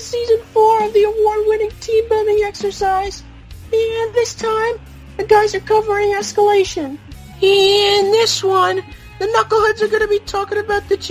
Season 4 of the award-winning team-building exercise. And this time, the guys are covering escalation. In this one, the knuckleheads are going to be talking about the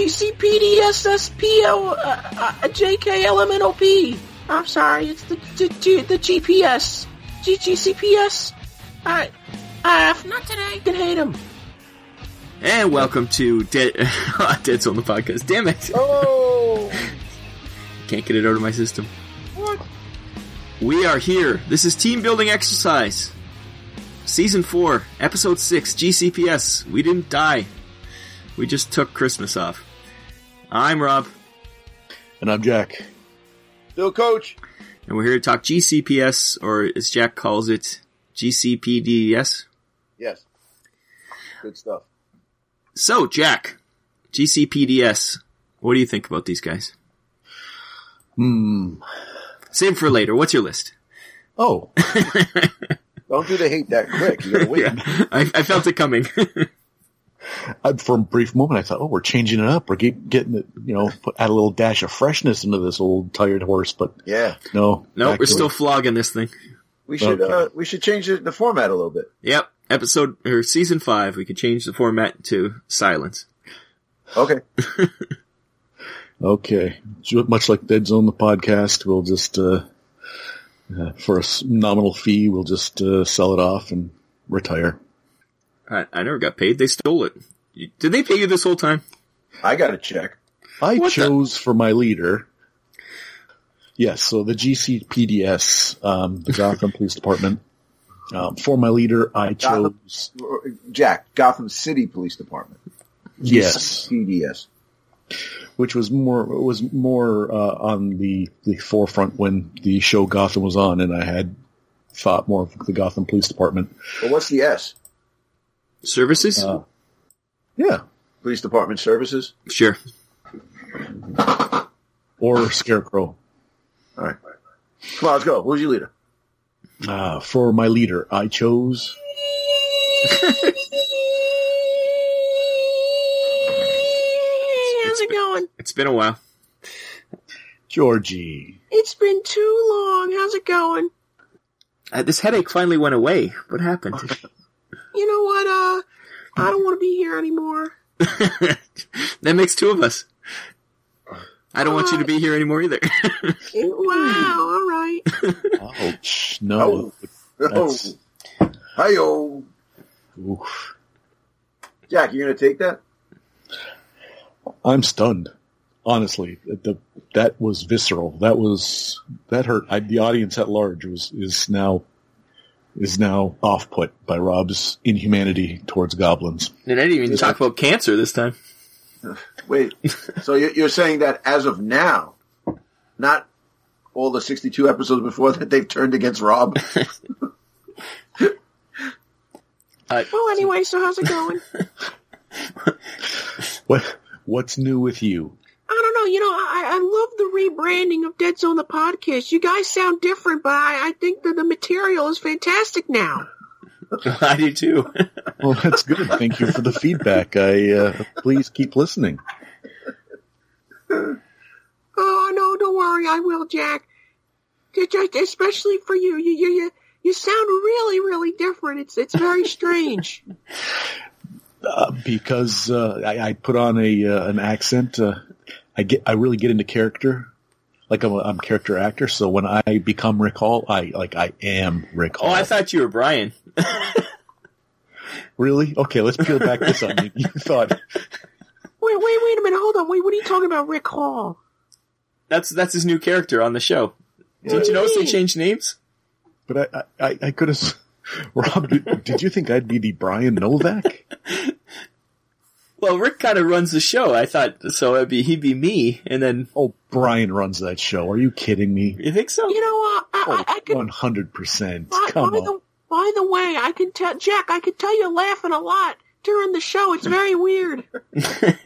JKLMNOP. I'm sorry, it's the GPS. GCPS? Alright. Not today. You can hate him. And welcome to Dead Zone, the podcast. Damn it. Oh! Can't get it out of my system. What? We are here. This is Team Building Exercise. Season 4, Episode 6, GCPS. We didn't die. We just took Christmas off. I'm Rob. And I'm Jack. Still Coach. And we're here to talk GCPS, or as Jack calls it, GCPDS. Yes. Good stuff. So, Jack, GCPDS, what do you think about these guys? Save for later. What's your list? Oh. Don't do the hate that quick. You gotta wait. Yeah, I felt it coming. For a brief moment, I thought, oh, we're changing it up. We're getting it, add a little dash of freshness into this old tired horse. But yeah, no, we're still flogging this thing. We should change the format a little bit. Yep, Season 5. We could change the format to silence. Okay. Okay. Much like Dead Zone, the podcast, we'll just for a nominal fee, we'll just sell it off and retire. I never got paid. They stole it. Did they pay you this whole time? I got a check. I chose for my leader. Yes, so the GCPDS, the Gotham Police Department. For my leader, I chose... Gotham City Police Department. Yes. GCPDS. Which was more on the forefront when the show Gotham was on, and I had thought more of the Gotham Police Department. Well, what's the S? Services? Yeah. Police Department Services? Sure. Or Scarecrow. All right. Come on, let's go. Who's your leader? For my leader, I chose... How's it going? It's been a while. Georgie. It's been too long. How's it going? This headache finally went away. What happened? You know what, I don't want to be here anymore. That makes two of us. I don't want you to be here anymore either. Wow, alright. Ouch. No. Hi-yo. Oof. Jack, you going to take that? I'm stunned. Honestly. That was visceral. That hurt. The audience at large is now off-put by Rob's inhumanity towards goblins. And I didn't even talk about cancer this time. Wait, so you're saying that as of now, not all the 62 episodes before that, they've turned against Rob? Well, anyway, so how's it going? What's new with you? I don't know, I love the rebranding of Dead Zone, the podcast. You guys sound different, but I think that the material is fantastic now. I do too. Well, that's good. Thank you for the feedback. Please keep listening. Oh, no, don't worry. I will, Jack. Especially for you. You sound really, really different. It's very strange. Because I put on an accent. I really get into character. Like I'm a character actor, so when I become Rick Hall, I am Rick Hall. Oh, I thought you were Brian. Really? Okay, let's peel back this onion. You thought... Wait a minute, hold on. Wait, what are you talking about, Rick Hall? That's his new character on the show. Didn't you notice they changed names? But I could have... Rob, did you think I'd be the Brian Novak? Well, Rick kind of runs the show. I thought, so he'd be me, and then... Oh, Brian runs that show. Are you kidding me? You think so? You know, I could... 100%. Come on. By the way, I can tell, Jack, I can tell you're laughing a lot during the show. It's very weird. Like,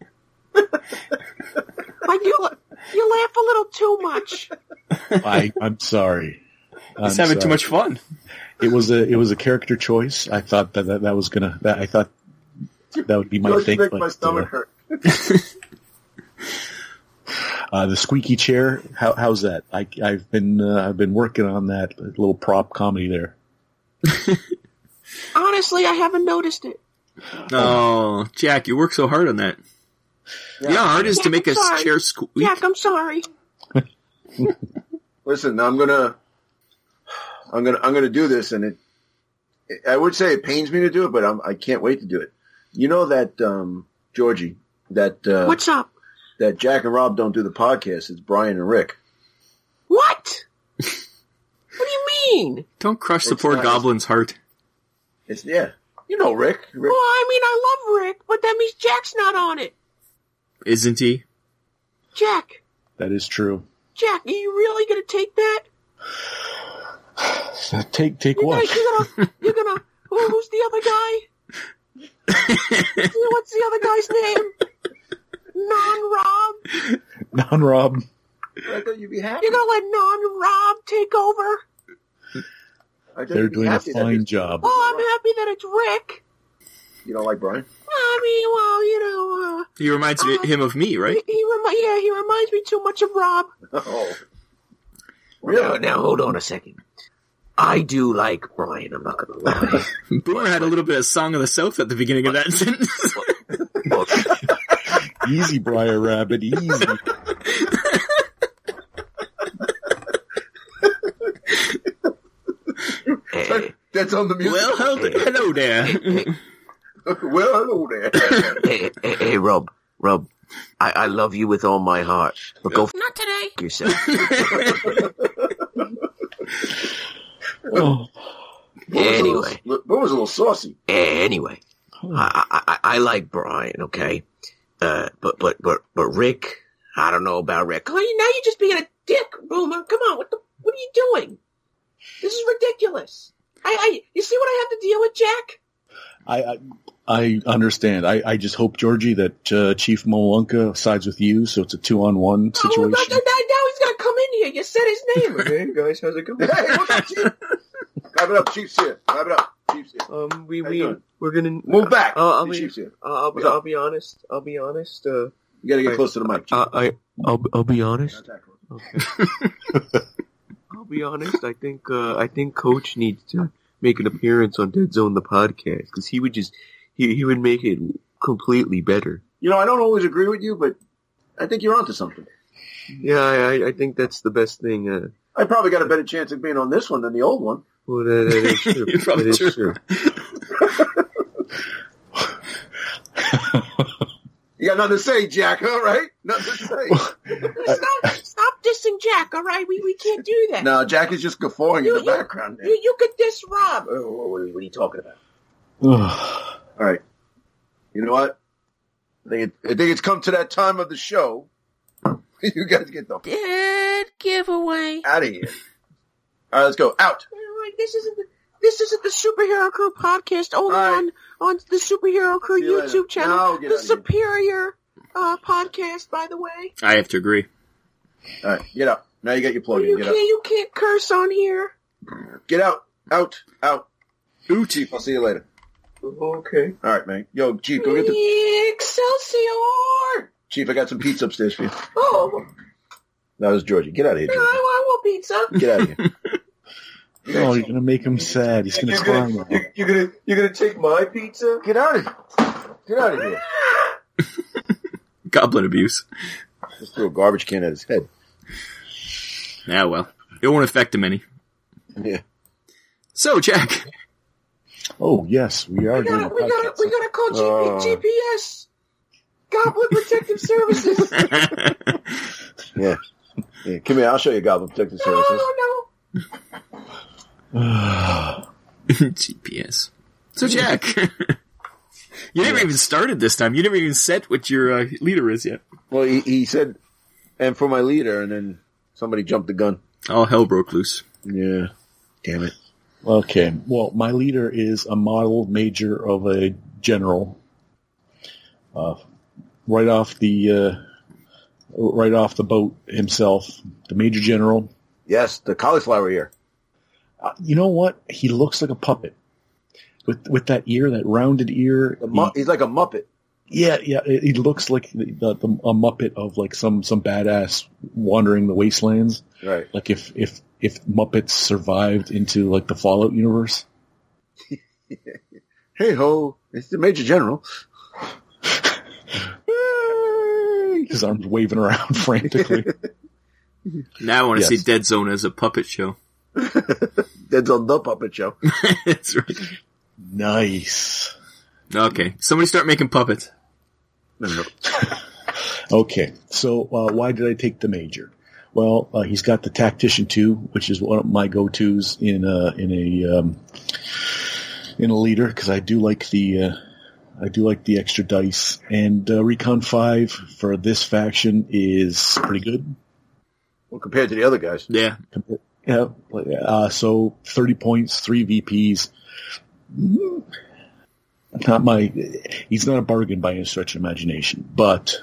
you laugh a little too much. I'm sorry. He's having too much fun. It was a character choice. I thought that was gonna... I thought that would be my thing. Make my stomach hurt. The squeaky chair. How's that? I've been working on that little prop comedy there. Honestly, I haven't noticed it. Oh, Jack, you work so hard on that. Yeah, how hard it is to make a chair squeak. Jack, I'm sorry. Listen, I'm gonna do this, and I would say it pains me to do it, but I can't wait to do it. You know that, Georgie, that, What's up? that Jack and Rob don't do the podcast. It's Brian and Rick. What? What do you mean? Don't crush the It's poor not- goblin's heart. You know Rick. Well, I mean, I love Rick, but that means Jack's not on it. Isn't he? Jack, That is true. Jack, are you really gonna take that? Take what? You're gonna, who's the other guy? What's the other guy's name? Non-Rob? Non-Rob. I thought you'd be happy. You're gonna let Non-Rob take over? I thought They're you'd be doing a happy that fine it's- job. Oh, I'm happy that it's Rick. You don't like Brian? I mean, well, He reminds him of me, right? he reminds me too much of Rob. Oh. Really? Now, hold on a second. I do like Brian, I'm not gonna lie. Boomer had a little bit of Song of the South at the beginning of that sentence. Easy, Briar Rabbit, easy. That's on the music. Well, hello there. Well, hello there. Hey, Rob, I love you with all my heart, but go Not today. yourself. Oh, Anyway. What was a little saucy? Anyway, I like Brian, okay? But Rick, I don't know about Rick. Oh, now you're just being a dick, Boomer. Come on, what are you doing? This is ridiculous. You see what I have to deal with, Jack? I understand. I just hope, Georgie, that Chief Molunka sides with you, so it's a 2-on-1 situation. Oh, now he's gonna come in here. You said his name. Hey guys, how's it going? Hey, what's up, Chief? Grab it up, Chief's here. Grab it up, Chief's here. How you doing? we're gonna Move back. I'll The be Chief's here. I'll be honest. You gotta get close to the mic, Chief. I'll be honest. Not that close. Okay. I'll be honest. I think Coach needs to make an appearance on Dead Zone the podcast because he would he would make it completely better. You know, I don't always agree with you, but I think you're onto something. Yeah, I think that's the best thing. I probably got a better chance of being on this one than the old one. Well, that is true. You're probably That is true. You got nothing to say, Jack, huh? Right? Nothing to say. Stop dissing Jack. All right, we can't do that. No, Jack is just guffawing in the background there. You could diss Rob. What are you talking about? All right. You know what? I think it's come to that time of the show. You guys get the Dead giveaway. out of here. All right, let's go. Out. This isn't the Superhero Crew podcast. Only All right. on the Superhero Crew See you YouTube later. channel. No, get The out of here. Superior podcast, by the way. I have to agree. All right, get out. Now you got your plug in. Get out. You can't curse on here. Get out. Out. Out. Ooh, Chief, I'll see you later. Okay. All right, man. Yo, Chief, go get the... Excelsior! Chief, I got some pizza upstairs for you. Oh, That was Georgie. Get out of here, no, Georgie. I want pizza. Get out of here. Oh, you're gonna make him sad. He's gonna cry now. You're gonna take my pizza? Get out of here. Get out of here. goblin abuse. Just threw a garbage can at his head. Yeah, well, it won't affect him any. Yeah. So, Jack. Oh, yes, we are doing a We podcast. gotta call GPS. Goblin Protective Services. Yeah. Yeah. Come here. I'll show you Goblin Protective Services. No. GPS. So, Jack. You never even started this time. You never even said what your leader is yet. Well, he said, and for my leader, and then somebody jumped the gun. All hell broke loose. Yeah. Damn it. Okay, well, my leader is a model major of a general. Right off the boat himself, the major general. Yes, the cauliflower ear. You know what? He looks like a puppet with that ear, that rounded ear. He's like a Muppet. Yeah. It looks like a Muppet of like some badass wandering the wastelands. Right. Like if Muppets survived into like the Fallout universe. Hey ho, it's the Major General. His arms waving around frantically. Now I want to see Dead Zone as a puppet show. Dead Zone the puppet show. That's right. Nice. Okay, somebody start making puppets. No. Okay, so why did I take the Major? Well, he's got the Tactician 2, which is one of my go-tos in a leader, because I do like the extra dice, and Recon 5 for this faction is pretty good. Well, compared to the other guys. Yeah. Yeah. So 30 points, 3 VPs. He's not a bargain by any stretch of imagination, but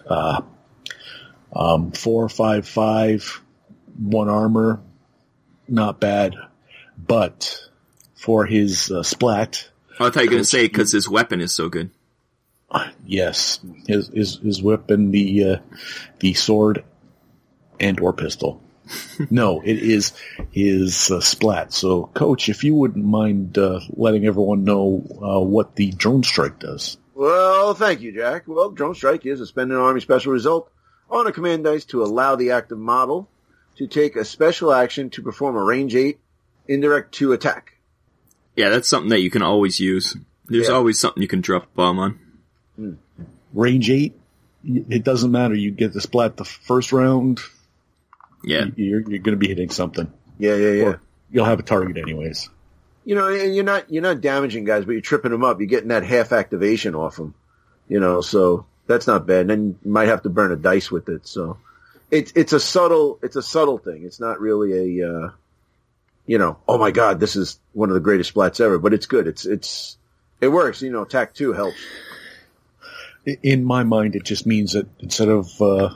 4, 5, 5, 1 armor, not bad. But for his splat, Oh, I thought you were going to say because his weapon is so good. yes, his weapon, the sword and or pistol. No, it is his splat. So, Coach, if you wouldn't mind letting everyone know what the drone strike does. Well, thank you, Jack. Well, drone strike is a spend an army special result on a command dice to allow the active model to take a special action to perform a range 8 indirect 2 attack. Yeah, that's something that you can always use. There's always something you can drop a bomb on. Range 8, it doesn't matter. You get the splat the first round. Yeah. You're going to be hitting something. Yeah. Or you'll have a target anyways. You know, and you're not damaging guys, but you're tripping them up. You're getting that half activation off them. You know, so that's not bad. And then you might have to burn a dice with it. So it's a subtle thing. It's not really a oh my God, this is one of the greatest splats ever. But it's good. It works. You know, TAC 2 helps. In my mind, it just means that instead of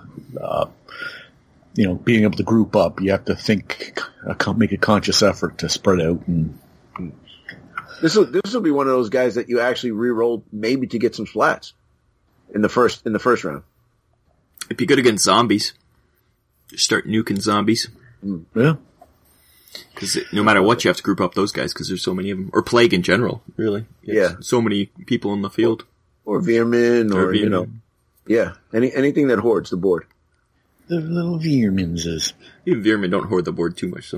being able to group up, you have to make a conscious effort to spread out. And this will be one of those guys that you actually re-rolled maybe to get some splats in the first round. It'd be good against zombies. Just start nuking zombies. Yeah. Because no matter what, you have to group up those guys because there's so many of them. Or plague in general, really. Yeah. So many people in the field. Or Veerman, or anything that hoards the board. The little Veermans. Even Veerman don't hoard the board too much, so.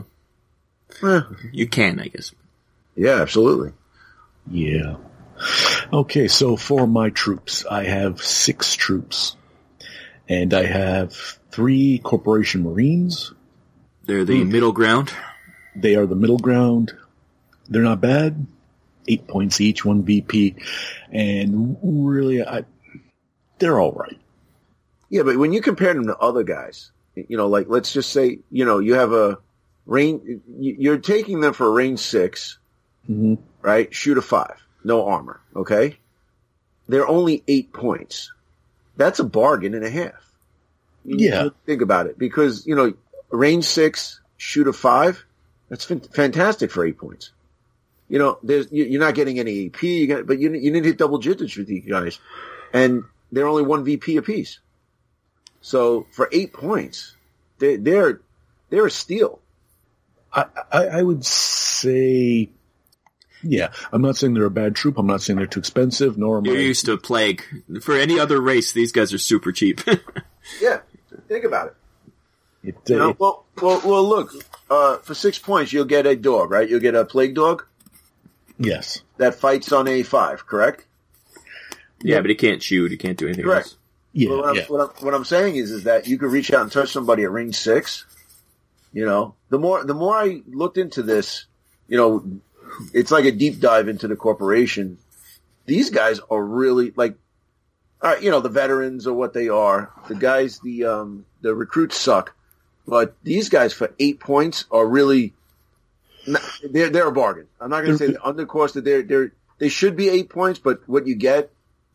You can, I guess. Yeah, absolutely. Yeah. Okay, so for my troops, I have 6 troops. And I have 3 Corporation Marines. They're the middle ground. They are the middle ground. They're not bad. 8 points each, 1 VP. And really, they're all right. Yeah, but when you compare them to other guys, like let's just say, you have a range, you're taking them for a range 6, right? Shoot a 5, no armor, okay? They're only 8 points. That's a bargain and a half. You think about it, because, range 6, shoot a 5, that's fantastic for 8 points. You're not getting any AP, but you didn't hit double digits with these guys. And they're only 1 VP apiece. So for 8 points, they're a steal. I would say, yeah. I'm not saying they're a bad troop. I'm not saying they're too expensive. Nor am I. You're used to plague. For any other race, these guys are super cheap. Yeah, think about it. Well, look. For 6 points, you'll get a dog, right? You'll get a plague dog. Yes. That fights on a 5, correct? Yeah, but he can't shoot. He can't do anything correct. else. Yeah, What I'm saying is that you could reach out and touch somebody at range 6. The more I looked into this, it's like a deep dive into the corporation. These guys are really like, the veterans are what they are. The guys, the recruits suck, but these guys for 8 points are really, they're a bargain. I'm not going to say the undercourse that they should be 8 points, but what you get,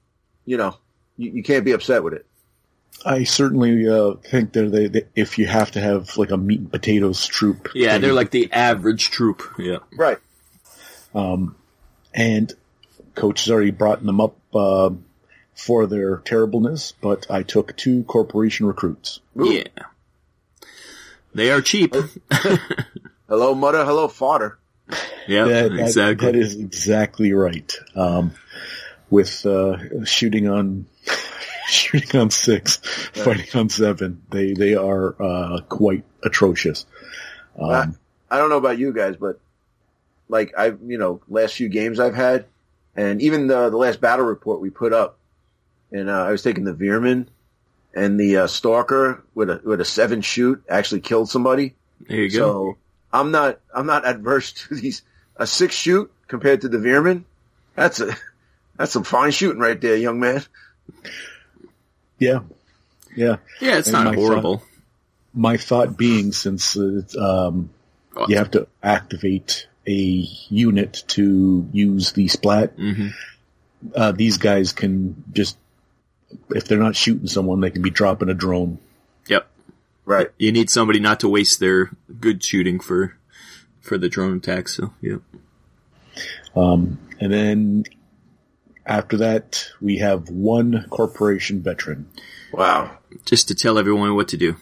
you can't be upset with it. I certainly think that if you have to have like a meat and potatoes troop. Yeah, they're like the average troop. Yeah. Right. And Coach has already brought them up. for their terribleness, but I took 2 corporation recruits. Ooh. Yeah. They are cheap. Hello, mother. Hello, father. Yeah, exactly. That is exactly right. With shooting on 6, fighting on 7, they are quite atrocious. I don't know about you guys, but like last few games I've had, and even the last battle report we put up, and I was taking the Veerman, and the Stalker with a 7 shoot actually killed somebody. There you go. So I'm not adverse to these a 6 shoot compared to the Veerman. That's some fine shooting right there, young man. Yeah. It's And not horrible. My thought being, since you have to activate a unit to use the splat, these guys can just, if they're not shooting someone, they can be dropping a drone. Yep. Right. You need somebody not to waste their good shooting for the drone attack, so, yeah. And then after that, we have 1 corporation veteran. Wow. Just to tell everyone what to do.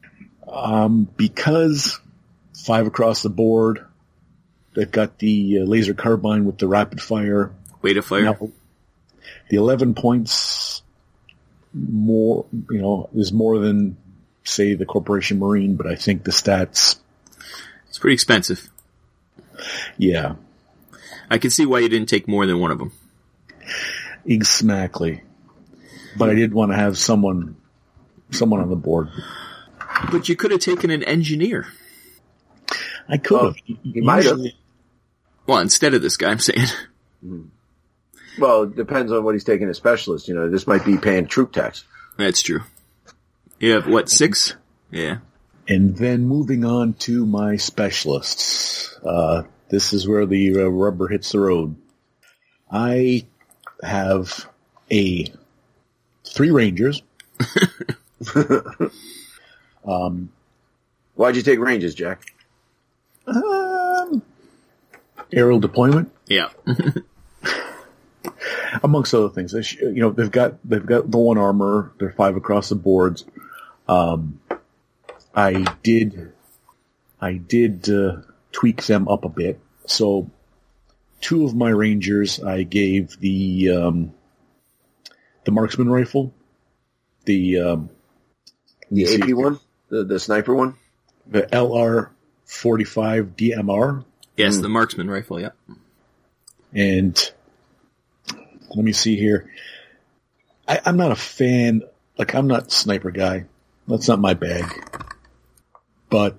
Because 5 across the board, they've got the laser carbine with the rapid fire. Way to fire. Now, the 11 points more, is more than, say, the Corporation Marine, but I think the stats... It's pretty expensive. Yeah. I can see why you didn't take more than one of them. Exactly. But I did want to have someone on the board. But you could have taken an engineer. I could have. You might have. Well, instead of this guy, I'm saying. Well, it depends on what he's taking as specialist. This might be paying troop tax. That's true. You have, what, 6? Yeah. And then moving on to my specialists. This is where the rubber hits the road. I have 3 Rangers. Why'd you take Rangers, Jack? Aerial deployment, Yeah. amongst other things. They've got the 1 armor. They're 5 across the boards. I did tweak them up a bit. So 2 of my Rangers, I gave the marksman rifle, the AP one, the sniper one, the LR-45 DMR. Yes, the marksman rifle, yeah. And let me see here. I'm not a fan, I'm not a sniper guy. That's not my bag. But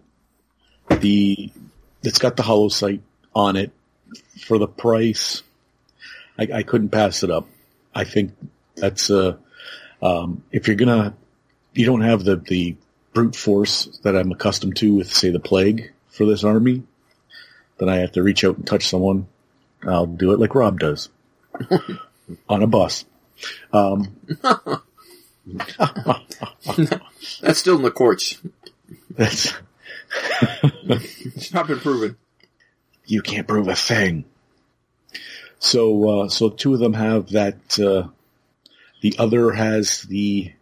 it's got the hollow sight on it. For the price, I couldn't pass it up. I think that's if you don't have the brute force that I'm accustomed to with, say, the Plague for this army, then I have to reach out and touch someone. I'll do it like Rob does on a bus. That's still in the courts. That's It's not been proven. you can't prove a thing. So 2 of them have that. The other has the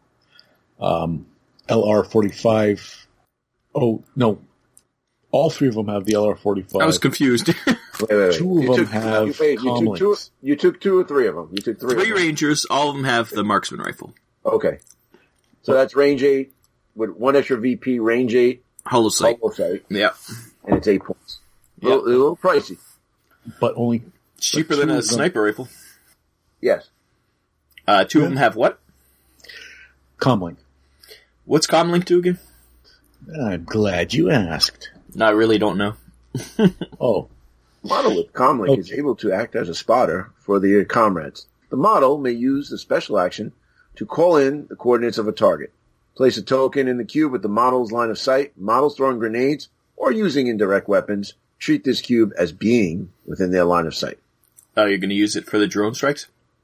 LR-45. Oh no, all 3 of them have the LR-45. I was confused. Wait. 2 of them have comlinks. You took 2 or 3 of them. You took 3. 3 Rangers, all of them have the marksman rifle. Okay. So that's range 8 with 1 extra VP, range 8. Hollow sight. Hollow sight. Yeah. And it's 8 points. Yeah. A little pricey. But only It's cheaper But than 2 a of them- sniper rifle. Yes. 2 of them have what? comlink. What's Comlink do again? I'm glad you asked. No, I really don't know. Oh, Model with Comlink is able to act as a spotter for the comrades. The model may use the special action to call in the coordinates of a target. Place a token in the cube with the model's line of sight. Models throwing grenades or using indirect weapons treat this cube as being within their line of sight. Oh, you're going to use it for the drone strikes?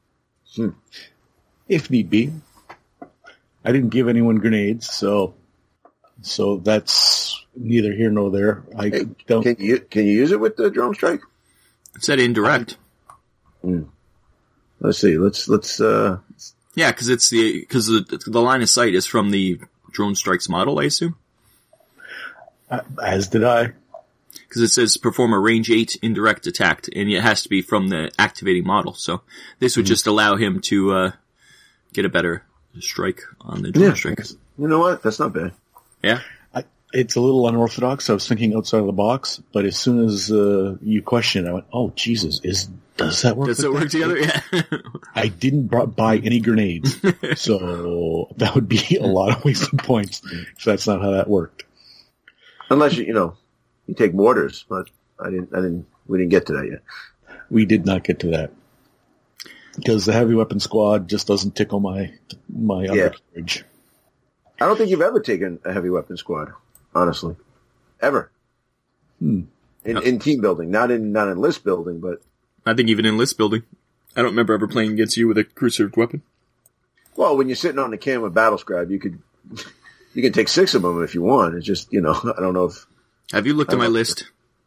if need be. I didn't give anyone grenades, so that's neither here nor there. I Hey, don't. Can you use it with the drone strike? It said indirect. Let's see. Let's Yeah, because the line of sight is from the Drone Strikes model, I assume? As did I. Because it says perform a range 8 indirect attack, and it has to be from the activating model. So this would just allow him to get a better strike on the drone strike. You know what? That's not bad. Yeah. It's a little unorthodox. I was thinking outside of the box, but as soon as you questioned it, I went, "Oh Jesus! Does that work? Does it work together?" Yeah. I didn't buy any grenades, so that would be a lot of wasted points if that's not how that worked. Unless you take mortars, but we didn't get to that yet. We did not get to that because the heavy weapon squad just doesn't tickle my undercarriage. I don't think you've ever taken a heavy weapon squad, honestly, ever. In team building, not in list building, but I think even in list building, I don't remember ever playing against you with a crew-served weapon. Well, when you're sitting on the can with battle scribe, you can take 6 of them if you want. It's just I don't know if. Have you looked at my list?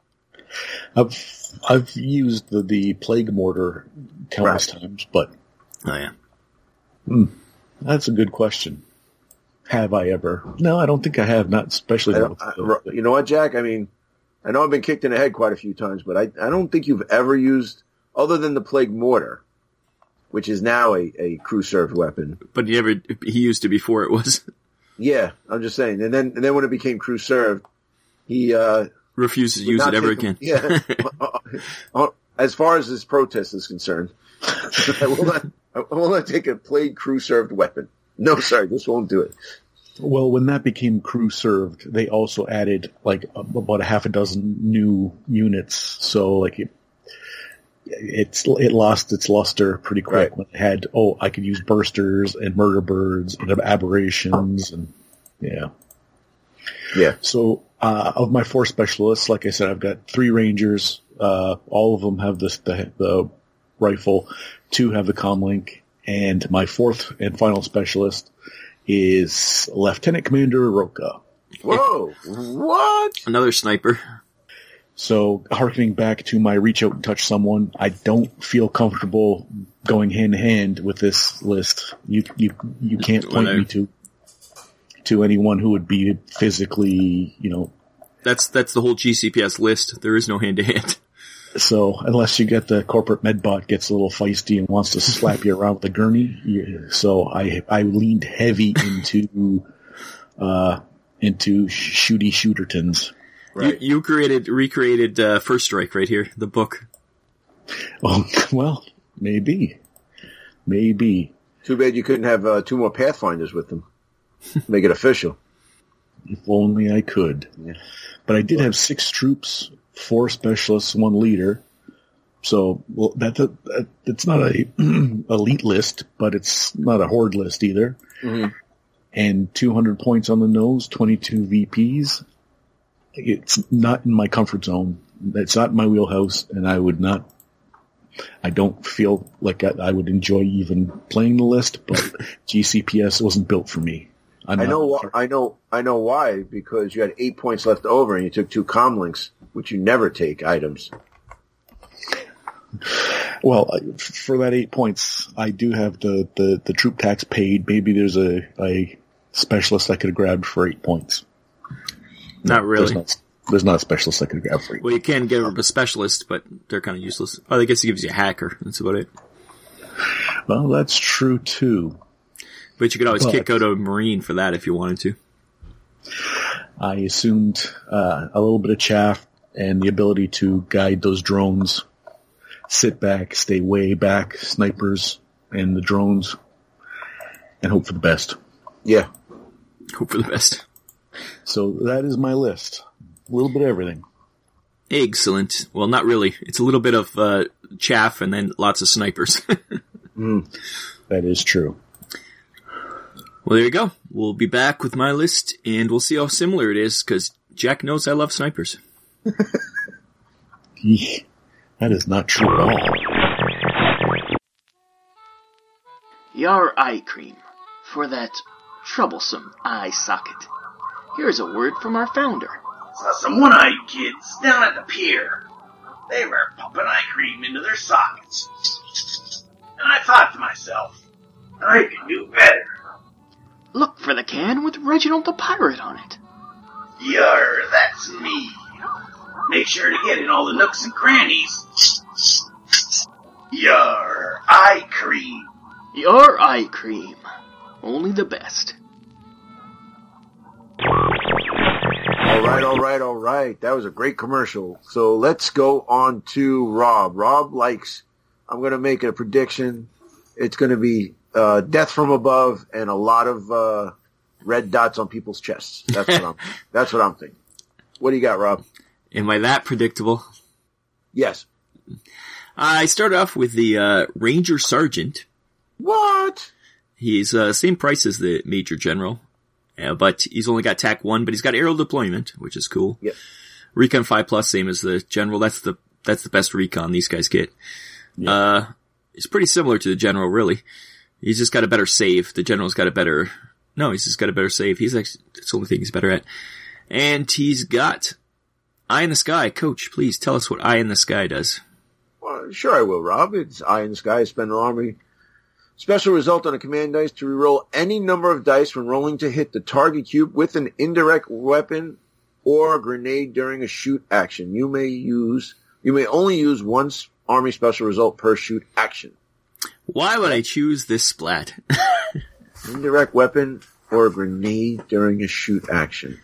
I've used the plague mortar countless times, but oh yeah, that's a good question. Have I ever? No, I don't think I have. Not especially. You know what, Jack? I mean, I know I've been kicked in the head quite a few times, but I don't think you've ever used, other than the plague mortar, which is now a crew served weapon. But he used it before it was. Yeah, I'm just saying. And then when it became crew served, he refuses to use it ever again. Yeah. As far as his protest is concerned, I will not take a plague crew served weapon. No, sorry, this won't do it. Well, when that became crew served, they also added about a half a dozen new units. So it lost its luster pretty quick when it had I could use bursters and murder birds and aberrations and yeah. So of my 4 specialists, like I said, I've got 3 rangers. All of them have the rifle. 2 have the comlink. And my 4th and final specialist is Lieutenant Commander Roca. Whoa! What? Another sniper. So, harkening back to my reach out and touch someone, I don't feel comfortable going hand in hand with this list. You can't point me to anyone who would be physically, That's the whole GCPS list. There is no hand to hand. So unless you get the corporate medbot gets a little feisty and wants to slap you around with a gurney, so I leaned heavy into shooty shootertons. Right. You recreated First Strike right here, the book. Oh well, maybe. Too bad you couldn't have 2 more Pathfinders with them. Make it official. If only I could. Yeah. But I did have 6 troops. 4 specialists, 1 leader. So, well, it's not a elite list, but it's not a horde list either. Mm-hmm. And 200 points on the nose, 22 VPs. It's not in my comfort zone. It's not in my wheelhouse, and I don't feel like I would enjoy even playing the list, but GCPS wasn't built for me. I know why, because you had 8 points left over and you took 2 comlinks, which you never take items. Well, for that 8 points, I do have the troop tax paid. Maybe there's a specialist I could have grabbed for 8 points. Not really. There's not a specialist I could have grabbed for 8 Well, you can give a specialist, but they're kind of useless. Oh, I guess it gives you a hacker. That's about it. Well, that's true too. But you could always kick out a Marine for that if you wanted to. I assumed a little bit of chaff and the ability to guide those drones, sit back, stay way back, snipers and the drones, and hope for the best. Yeah. Hope for the best. So that is my list. A little bit of everything. Excellent. Well, not really. It's a little bit of chaff and then lots of snipers. That is true. Well, there you go. We'll be back with my list, and we'll see how similar it is, because Jack knows I love snipers. That is not true at all. Your eye cream for that troublesome eye socket. Here's a word from our founder. Saw some one-eyed kids down at the pier. They were pumping eye cream into their sockets. And I thought to myself, I can do better. Look for the can with Reginald the Pirate on it. Yar, that's me. Make sure to get in all the nooks and crannies. Yar, eye cream. Your eye cream. Only the best. All right. That was a great commercial. So let's go on to Rob. Rob likes, I'm going to make a prediction. It's going to be death from above and a lot of red dots on people's chests. That's what I'm thinking. What do you got, Rob? Am I that predictable? Yes. I start off with the Ranger Sergeant. What? He's same price as the Major General, but he's only got TAC 1, but he's got aerial deployment, which is cool. Yep. Recon 5+, same as the General. That's the best recon these guys get. Yep. It's pretty similar to the General, really. He's just got a better save. The General's got a better... No, he's just got a better save. He's actually... That's the only thing he's better at. And he's got Eye in the Sky. Coach, please tell us what Eye in the Sky does. Well, sure I will, Rob. It's Eye in the Sky. Spend an army... Special result on a command dice to reroll any number of dice when rolling to hit the target cube with an indirect weapon or a grenade during a shoot action. You may only use one army special result per shoot action. Why would I choose this splat? Indirect weapon or a grenade during a shoot action.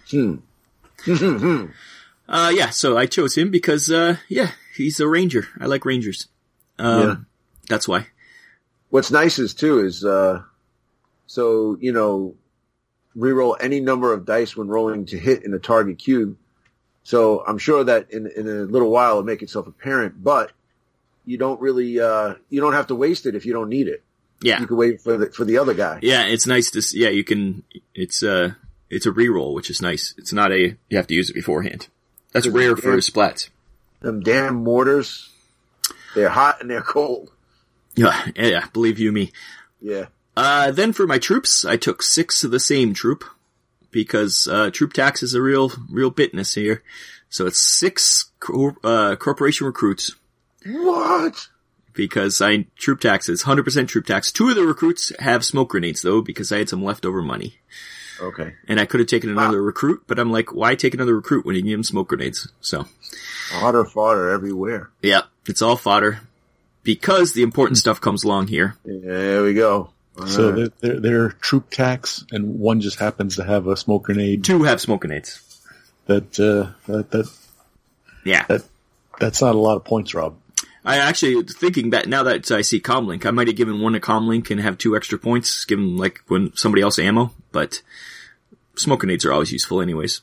Yeah, so I chose him because, he's a ranger. I like rangers. That's why. What's nice is reroll any number of dice when rolling to hit in a target cube. So I'm sure that in a little while it'll make itself apparent, but you don't really, you don't have to waste it if you don't need it. Yeah. You can wait for the other guy. Yeah, it's nice to, you can, it's a reroll, which is nice. It's not you have to use it beforehand. That's rare for splats. Them damn mortars, they're hot and they're cold. Yeah, believe you me. Yeah. Then for my troops, I took 6 of the same troop, because, troop tax is a real bitness here. So it's 6, corporation recruits. What? Because troop tax is 100% troop tax. 2 of the recruits have smoke grenades though, because I had some leftover money. Okay. And I could have taken another recruit, but I'm like, why take another recruit when you can give them smoke grenades? So. Fodder everywhere. Yeah, it's all fodder. Because the important stuff comes along here. There we go. So they're troop tax, and one just happens to have a smoke grenade. 2 have smoke grenades. That's not a lot of points, Rob. I actually, thinking that now that I see Comlink, I might have given one a Comlink and have 2 extra points, given like when somebody else ammo, but smoke grenades are always useful anyways.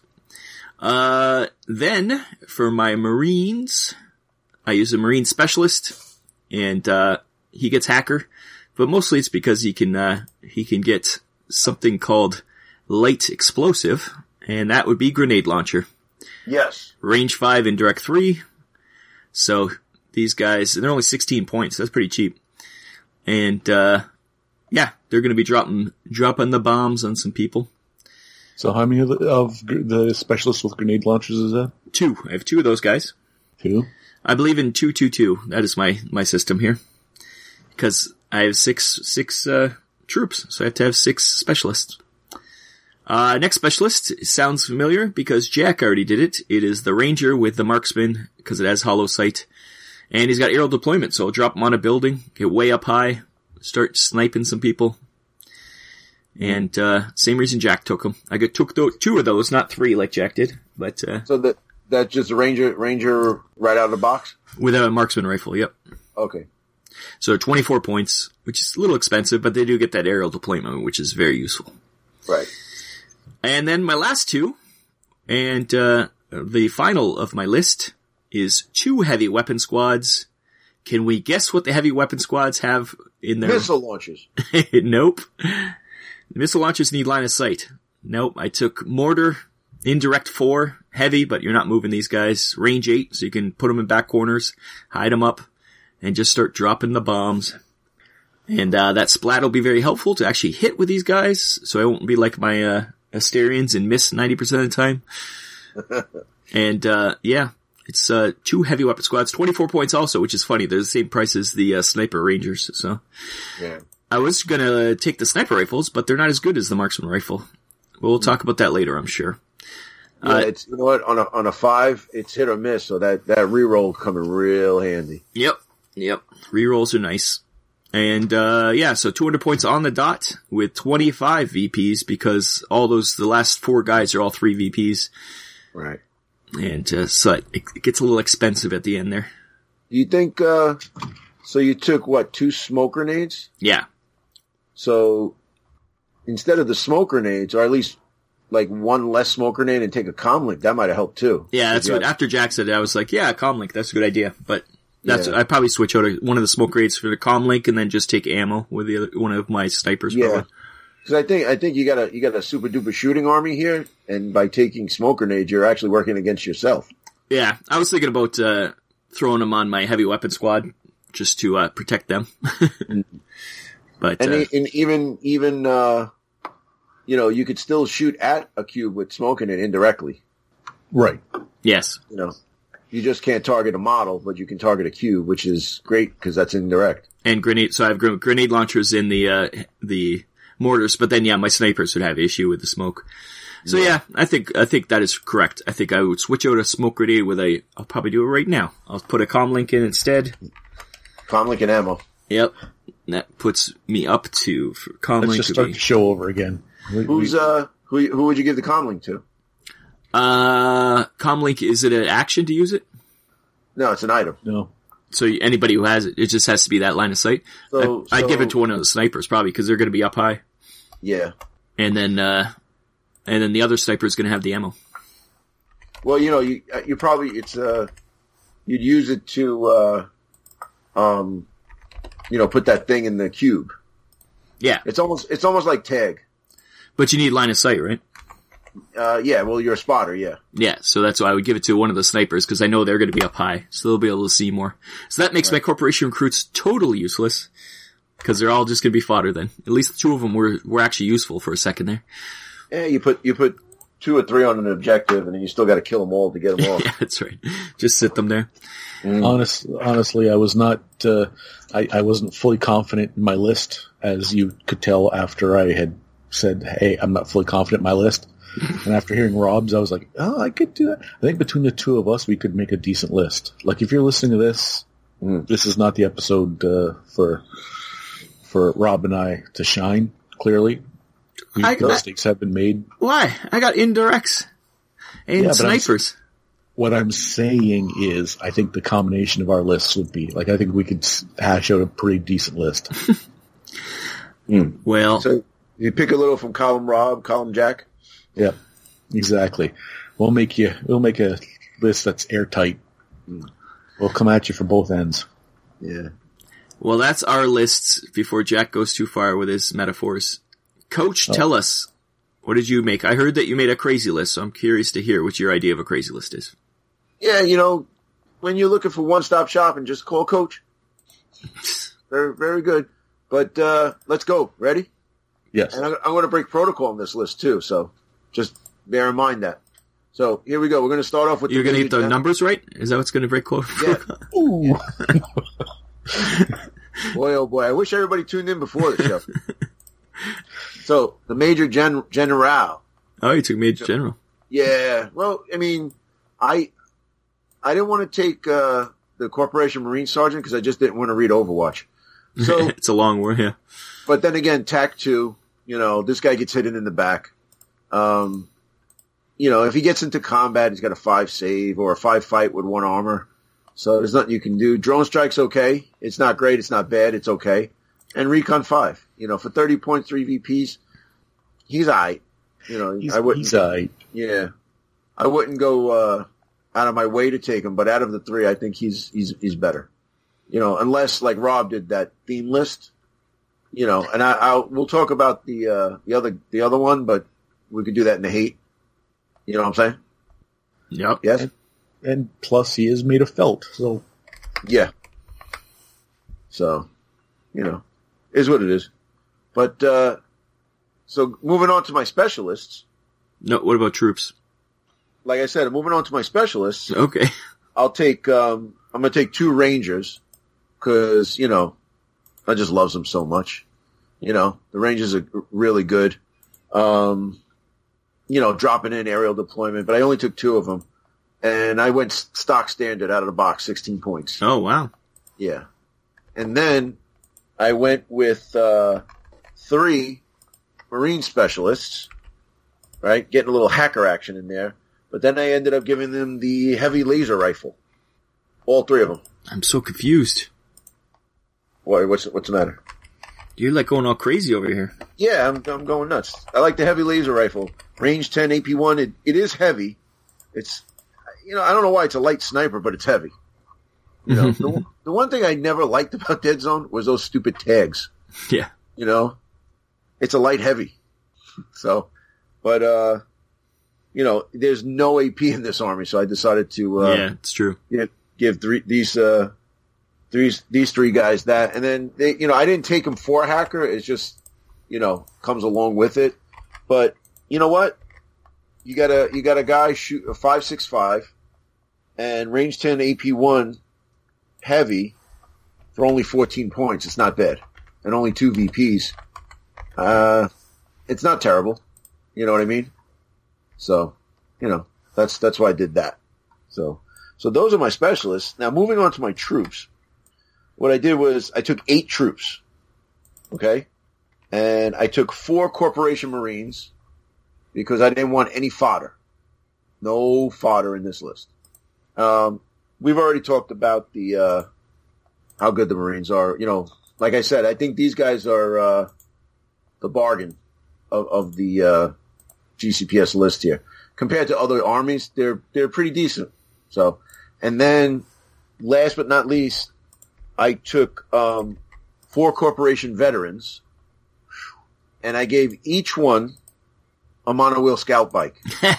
Then, for my Marines, I use a Marine Specialist, and he gets Hacker, but mostly it's because he can get something called Light Explosive, and that would be Grenade Launcher. Yes. Range 5, Indirect 3, so these guys, they're only 16 points, that's pretty cheap. And, they're gonna be dropping the bombs on some people. So how many of the specialists with grenade launchers is that? 2. I have 2 of those guys. 2? I believe in 2-2-2. That is my system here. Because I have 6 troops, so I have to have 6 specialists. Next specialist sounds familiar because Jack already did it. It is the Ranger with the Marksman, because it has hollow sight. And he's got aerial deployment, so I'll drop him on a building, get way up high, start sniping some people. And, same reason Jack took them. I took 2 of those, not 3 like Jack did, but, So that's just a Ranger right out of the box? With a Marksman rifle, yep. Okay. So 24 points, which is a little expensive, but they do get that aerial deployment, which is very useful. Right. And then my last 2, and, the final of my list is 2 heavy weapon squads. Can we guess what the heavy weapon squads have in their... Missile launchers. Nope. The missile launchers need line of sight. Nope. I took mortar, indirect 4, heavy, but you're not moving these guys. Range 8, so you can put them in back corners, hide them up, and just start dropping the bombs. And, that splat will be very helpful to actually hit with these guys, so I won't be like my, Asterians and miss 90% of the time. And, it's, 2 heavy weapon squads, 24 points also, which is funny. They're the same price as the, Sniper Rangers, so. Yeah. I was gonna take the sniper rifles, but they're not as good as the marksman rifle. We'll talk about that later, I'm sure. Yeah, it's, you know what, on a 5, it's hit or miss, so that reroll coming real handy. Yep. Rerolls are nice. And, so 200 points on the dot with 25 VPs because the last 4 guys are all 3 VPs. Right. And, so it gets a little expensive at the end there. Do you think, so you took, 2 smoke grenades? Yeah. So, instead of the smoke grenades, or at least, 1 less smoke grenade and take a comlink, that might have helped too. Yeah, that's what, after Jack said it, I was like, yeah, comlink, that's a good idea. But I'd probably switch out one of the smoke grenades for the comlink and then just take ammo with one of my snipers. Yeah. Because I think you got a super duper shooting army here, and by taking smoke grenades, you're actually working against yourself. Yeah, I was thinking about, throwing them on my heavy weapon squad just to, protect them. But, and even, you could still shoot at a cube with smoke in it indirectly. Right. yes. You just can't target a model, but you can target a cube, which is great because that's indirect. And so I have grenade launchers in the mortars, but then my snipers would have issue with the smoke. So I think that is correct. I think I would switch out a smoke grenade I'll probably do it right now. I'll put a comlink in instead. Comlink and ammo. Yep. That puts me up to for comlink. Let's just start the show over again. Who would you give the comlink to? Comlink, is it an action to use it? No, it's an item. No. So anybody who has it, it just has to be that line of sight. I'd give it to one of the snipers probably because they're going to be up high. Yeah. And then the other sniper is going to have the ammo. Well, you probably you'd use it to put that thing in the cube. Yeah. It's almost like tag. But you need line of sight, right? Yeah, well, you're a spotter, yeah. Yeah, so that's why I would give it to one of the snipers, because I know they're going to be up high, so they'll be able to see more. So that makes my corporation recruits totally useless, because they're all just going to be fodder then. At least 2 of them were actually useful for a second there. Yeah, you put 2 or 3 on an objective, and then you still got to kill them all to get them off. Yeah, that's right. Just sit them there. Honestly, I was not, I wasn't fully confident in my list, as you could tell after I had said, hey, I'm not fully confident in my list. And after hearing Rob's, I was like, oh, I could do that. I think between the 2 of us, we could make a decent list. Like, if you're listening to this, this is not the episode for Rob and I to shine, clearly. Mistakes have been made. Why? I got indirects and snipers. What I'm saying is, I think the combination of our lists would be, I think we could hash out a pretty decent list. Well. So, you pick a little from column Rob, column Jack? Yeah, exactly. We'll make a list that's airtight. We'll come at you from both ends. Yeah. Well, that's our lists before Jack goes too far with his metaphors. Coach, tell us, what did you make? I heard that you made a crazy list, so I'm curious to hear what your idea of a crazy list is. Yeah, when you're looking for one-stop shopping, just call Coach. Very, very good. But let's go. Ready? Yes. And I'm going to break protocol on this list, too, so just bear in mind that. So, here we go. We're going to start off with... You're going to get the numbers right? Is that what's going to break protocol? Yeah. Ooh. Boy, oh boy. I wish everybody tuned in before the show. So, the Major General. Oh, you took Major General. Yeah. Well, I mean, I didn't want to take the Corporation Marine Sergeant because I just didn't want to read Overwatch. So it's a long word, yeah. But then again, TAC 2, this guy gets hidden in the back. If he gets into combat, he's got a 5 save or a 5 fight with 1 armor. So there's nothing you can do. Drone Strike's okay. It's not great. It's not bad. It's okay. And Recon 5, for 30.3 VPs, he's aight. He's aight. Yeah. I wouldn't go, out of my way to take him, but out of the 3, I think he's better. Unless like Rob did that theme list. And we'll talk about the other one, but we could do that in the hate. You know what I'm saying? Yep. Yes. And plus, he is made of felt, so yeah. So, is what it is. But so moving on to my specialists. No, what about troops? Like I said, moving on to my specialists. Okay. I'll take. I'm going to take 2 Rangers because I just love them so much. You know, the ranges are really good. You know, dropping in aerial deployment, but I only took 2 of them. And I went stock standard out of the box, 16 points. Oh, wow. Yeah. And then I went with 3 Marine specialists, right? Getting a little hacker action in there. But then I ended up giving them the heavy laser rifle. All 3 of them. I'm so confused. What's the matter? You're like going all crazy over here. Yeah, I'm going nuts. I like the heavy laser rifle. Range 10 AP1. It is heavy. It's, you know, I don't know why it's a light sniper, but it's heavy. You know, the one thing I never liked about Dead Zone was those stupid tags. Yeah. You know, it's a light heavy. So, but, you know, there's no AP in this army, so I decided to, yeah, it's true. Give these 3 guys that, and then they, you know, I didn't take them for hacker. It's just, you know, comes along with it. But you know what? You got a guy shoot a 5.65 and range 10 AP1 heavy for only 14 points. It's not bad, and only 2 VPs. It's not terrible. You know what I mean? So, you know, that's why I did that. So those are my specialists. Now moving on to my troops. What I did was I took 8 troops, okay? And I took 4 Corporation Marines because I didn't want any fodder. No fodder in this list. We've already talked about the how good the Marines are. You know, like I said, I think these guys are the bargain of the GCPS list here. Compared to other armies, they're pretty decent. So, and then last but not least, I took 4 Corporation Veterans, and I gave each one a monowheel scout bike.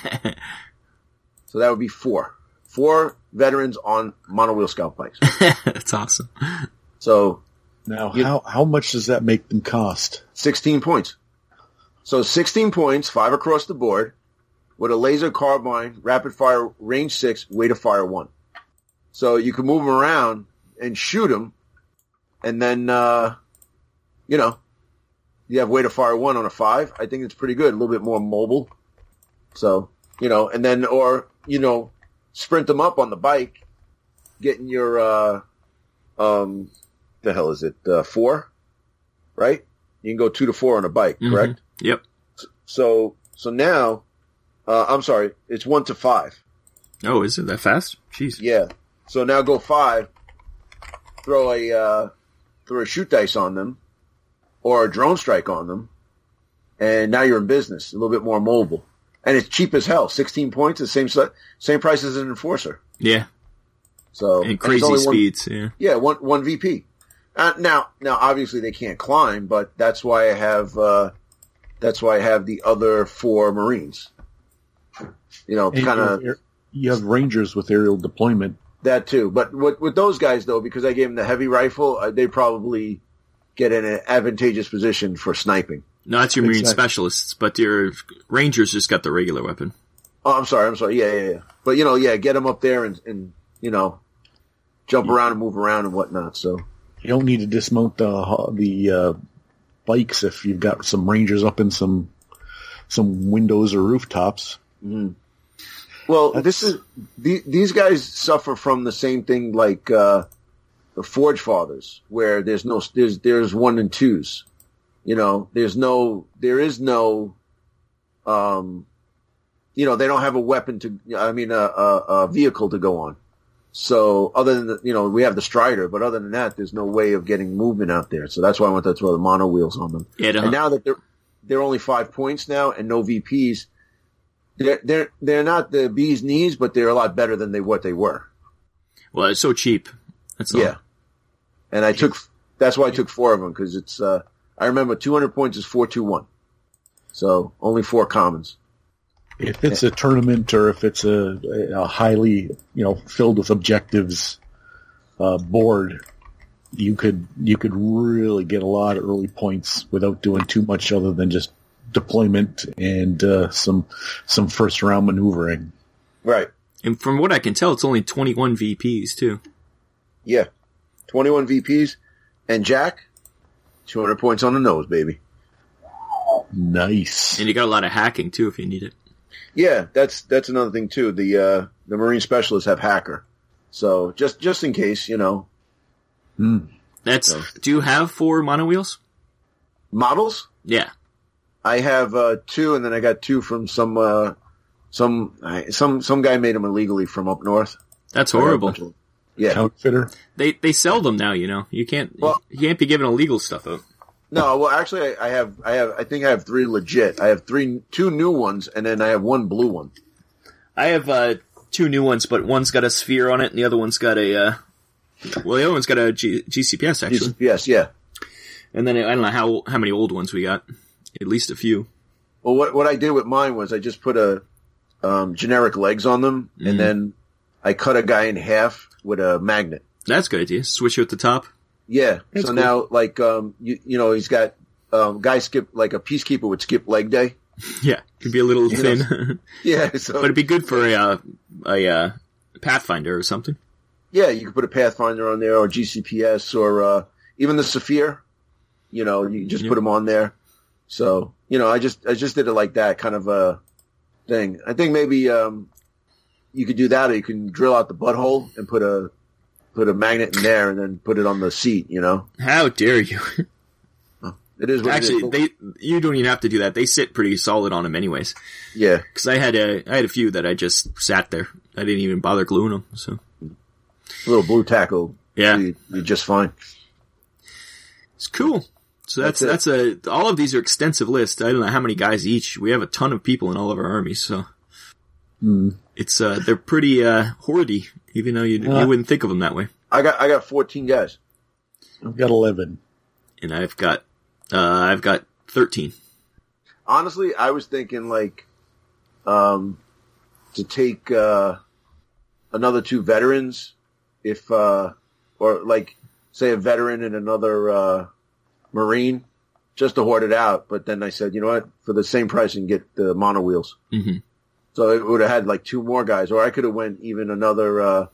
So that would be 4. 4 veterans on monowheel scout bikes. That's awesome. So now, how much does that make them cost? 16 points. So 16 points, 5 across the board, with a laser carbine, rapid fire, range 6, weight of fire 1. So you can move them around and shoot them, and then, you know, you have weight of fire 1 on a 5. I think it's pretty good, a little bit more mobile. So, you know, and then, or, you know, sprint them up on the bike, getting your, the hell is it, 4, right? You can go 2 to 4 on a bike, correct? Mm-hmm. Yep. So now, I'm sorry, it's 1 to 5. Oh, is it that fast? Jeez. Yeah. So now go 5, throw a shoot dice on them, or a drone strike on them, and now you're in business, a little bit more mobile. And it's cheap as hell, 16 points, the same price as an enforcer. Yeah. So and crazy speeds, yeah. Yeah, one VP. Now obviously they can't climb, but that's why I have the other 4 Marines. You know, kind of. You have Rangers with aerial deployment. That too, but with those guys though, because I gave them the heavy rifle, they probably get in an advantageous position for sniping. No, that's your Marine specialists, but your Rangers just got the regular weapon. Oh, I'm sorry. Yeah. But you know, yeah, get them up there and you know, jump around and move around and whatnot. So you don't need to dismount the bikes if you've got some Rangers up in some windows or rooftops. Mm-hmm. Well, these guys suffer from the same thing like the Forge Fathers, where there's 1 and 2s. You know, there is no, you know, they don't have a weapon a vehicle to go on. So other than you know, we have the Strider, but other than that, there's no way of getting movement out there. So that's why I want to throw the mono wheels on them. Yeah, and now that they're only 5 points now and no VPs. They're not the bee's knees, but they're a lot better than what they were. Well, it's so cheap. That's all. Yeah. And that's why I took 4 of them, because it's, I remember 200 points is 4-2-1. So only 4 commons. If it's a tournament or if it's a highly, you know, filled with objectives, board, you could really get a lot of early points without doing too much other than just deployment and some first round maneuvering. Right. And from what I can tell, it's only 21 VPs too. Yeah. 21 VPs. And Jack, 200 points on the nose, baby. Nice. And you got a lot of hacking too if you need it. Yeah, that's another thing too. The Marine specialists have hacker, so just in case, you know. That's. Do you have 4 monowheels? Models? Yeah. I have 2, and then I got 2 from some guy made them illegally from up north. That's horrible. Yeah, Outfitter. They sell them now. You know, you can't be giving illegal stuff out. No, well, actually, I think I have 3 legit. I have 2 new ones, and then I have 1 blue one. I have 2 new ones, but one's got a sphere on it, and the other one's got a. Well, the other one's got a GCPS actually. GCPS, yeah. And then I don't know how many old ones we got. At least a few. Well, what I did with mine was I just put a generic legs on them, and then I cut a guy in half with a magnet. That's a good idea. Switch it at the top. Yeah. That's so cool. now, like, you know, he's got guy skip like a peacekeeper would skip leg day. Yeah, could be a little thin. Yeah. So, But it'd be good for a Pathfinder or something. yeah, you could put a Pathfinder on there, or GCPS, or even the Saphir. You know, you just put them on there. So, you know, I just did it like that kind of a thing. I think maybe you could do that, or you can drill out the butthole and put a magnet in there and then put it on the seat, you know? How dare you? It is what Actually, it is. you don't even have to do that. They sit pretty solid on them anyways. Yeah. Because I had a few that I just sat there. I didn't even bother gluing them. So A little blue tackle. Yeah. You're just fine. it's cool. So that's all of these are extensive lists. I don't know how many guys each. We have a ton of people in all of our armies, so it's they're pretty hoardy, even though you wouldn't think of them that way. I got 14 guys. I've got 11. And I've got 13. Honestly, I was thinking like to take another 2 veterans, if or like say a veteran and another Marine, just to hoard it out. But then I said, you know what? For the same price, you can get the mono wheels. Mm-hmm. So it would have had like 2 more guys, or I could have went even another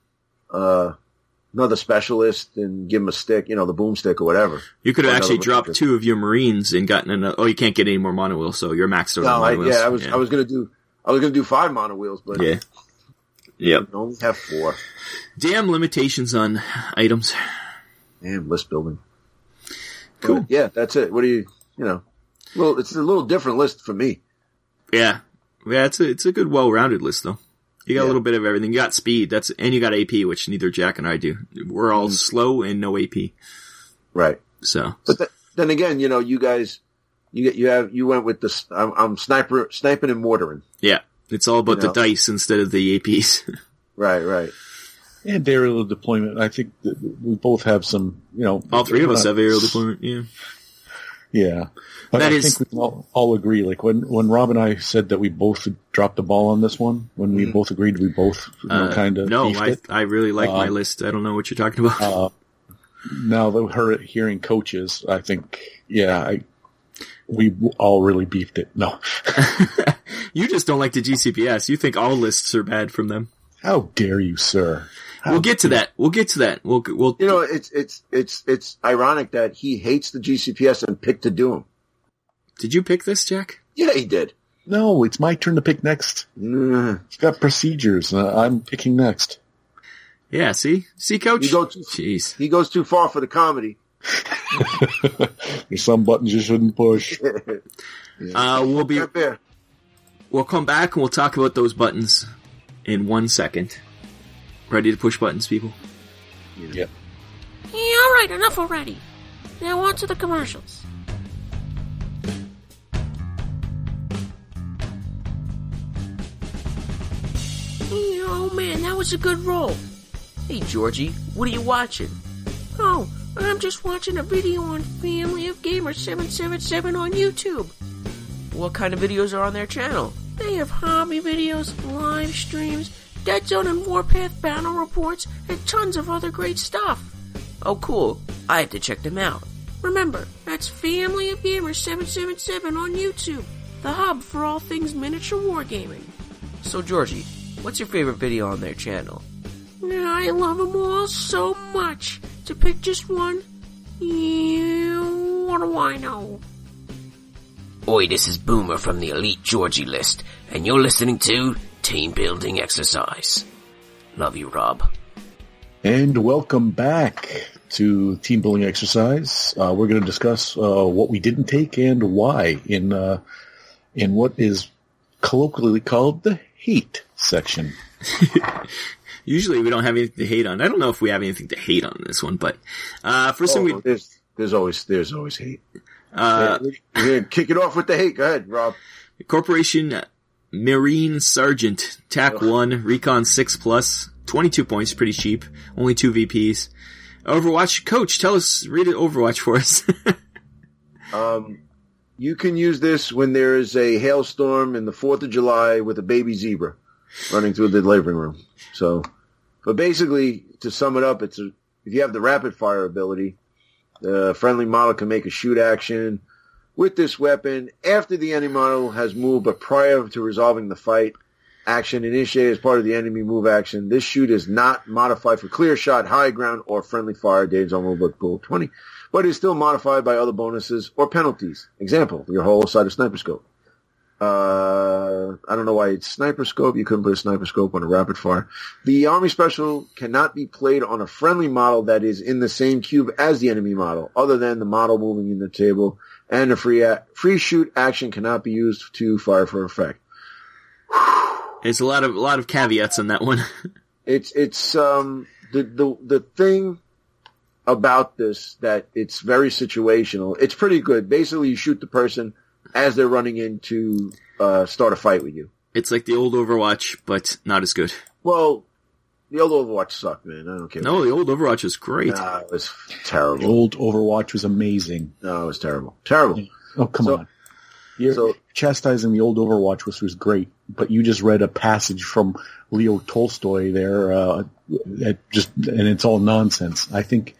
specialist and give him a stick, you know, the boomstick or whatever. You could have actually dropped because- 2 of your Marines and gotten another. Oh, you can't get any more mono wheels, so you're maxed out on mono wheels. I was gonna do 5 mono wheels, but Yeah. Yep. I only have 4. Damn limitations on items. Damn, list building. Cool. But yeah, that's it. What do you know? Well, it's a little different list for me. Yeah. Yeah, it's a good, well-rounded list, though. You got a little bit of everything. You got speed, and you got AP, which neither Jack and I do. We're all slow and no AP. Right. So. But then again, you know, you guys, you went with the, I'm sniping and mortaring. Yeah. It's all about You the know. dice instead of the APs. Right. And aerial deployment. I think that we both have some, you know. All 3 of us have aerial deployment, yeah. Yeah. But That I is- think we can all agree. Like when Rob and I said that we both dropped the ball on this one, when we both agreed, we both kind of No, beefed it. I really like my list. I don't know what you're talking about. Now that hearing coaches, I think, we all really beefed it. No. You just don't like the GCPS. You think all lists are bad from them. How dare you, sir? We'll get to that. We'll You know, it's ironic that he hates the GCPS and picked to do them. Did you pick this, Jack? Yeah, he did. No, it's my turn to pick next. It's got procedures. I'm picking next. Yeah, see, coach? Jeez. He goes too far for the comedy. There's some buttons you shouldn't push. We'll come back and we'll talk about those buttons in 1 second. Ready to push buttons, people? Yep. Yeah, alright, enough already. Now on to the commercials. Oh man, that was a good roll. Hey, Georgie, what are you watching? Oh, I'm just watching a video on Family of Gamers 777 on YouTube. What kind of videos are on their channel? They have hobby videos, live streams, Dead Zone and Warpath battle reports, and tons of other great stuff. Oh, cool. I have to check them out. Remember, that's Family of Gamers 777 on YouTube, the hub for all things miniature wargaming. So, Georgie, what's your favorite video on their channel? I love them all so much. To pick just one, you do I know? Oi, this is Boomer from the Elite Georgie list, and you're listening to Team Building Exercise. Love you, Rob. And welcome back to Team Building Exercise. We're going to discuss what we didn't take and why in what is colloquially called the hate section. Usually we don't have anything to hate on. I don't know if we have anything to hate on this one, but first thing there's always hate. Kick it off with the hate. Go ahead, Rob. Corporation Marine Sergeant, TAC 1, Recon 6+, 22 points, pretty cheap, only 2 VPs. Overwatch, Coach, read it Overwatch for us. You can use this when there is a hailstorm in the 4th of July with a baby zebra running through the living room. So, but basically, to sum it up, if you have the rapid fire ability, the friendly model can make a shoot action with this weapon after the enemy model has moved, but prior to resolving the fight. Action initiated as part of the enemy move action. This shoot is not modified for clear shot, high ground, or friendly fire. Danger zone move at goal 20, but is still modified by other bonuses or penalties. Example: your whole side of sniper scope. I don't know why it's sniper scope. You couldn't put a sniper scope on a rapid fire. The army special cannot be played on a friendly model that is in the same cube as the enemy model, other than the model moving in the table. And the free shoot action cannot be used to fire for effect. There's a lot of caveats on that one. It's the thing about this that it's very situational. It's pretty good. Basically, you shoot the person as they're running in to start a fight with you. It's like the old Overwatch, but not as good. Well, the old Overwatch sucked, man. I don't care. No, the old Overwatch was great. Nah, it was terrible. The old Overwatch was amazing. No, it was terrible. Terrible. Oh, come on. You're chastising the old Overwatch, which was great, but you just read a passage from Leo Tolstoy there, and it's all nonsense. I think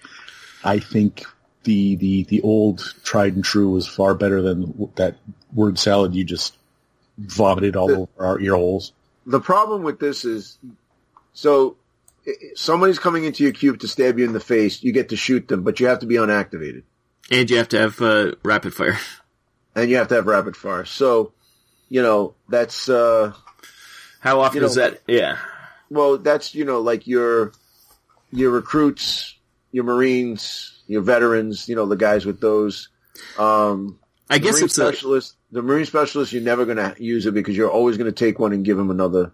the old tried and true was far better than that word salad you just vomited all over our ear holes. The problem with this is, so somebody's coming into your cube to stab you in the face, you get to shoot them, but you have to be unactivated. And you have to have rapid fire. And you have to have rapid fire. So, that's... how often is that? Yeah. Well, that's, like your recruits, your Marines, your veterans, the guys with those. I guess it's the Marine specialist, you're never going to use it because you're always going to take one and give them another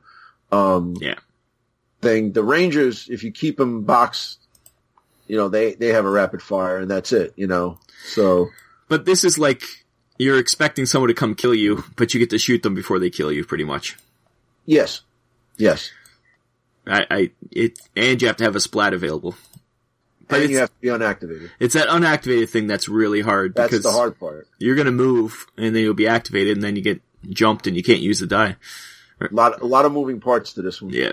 thing. The Rangers, if you keep them boxed, they have a rapid fire and that's it, so. But this is like... You're expecting someone to come kill you, but you get to shoot them before they kill you, pretty much. Yes. Yes. And you have to have a splat available. But and you have to be unactivated. It's that unactivated thing that's really hard. That's because the hard part. You're gonna move, and then you'll be activated, and then you get jumped, and you can't use the die. A lot of moving parts to this one. Yeah.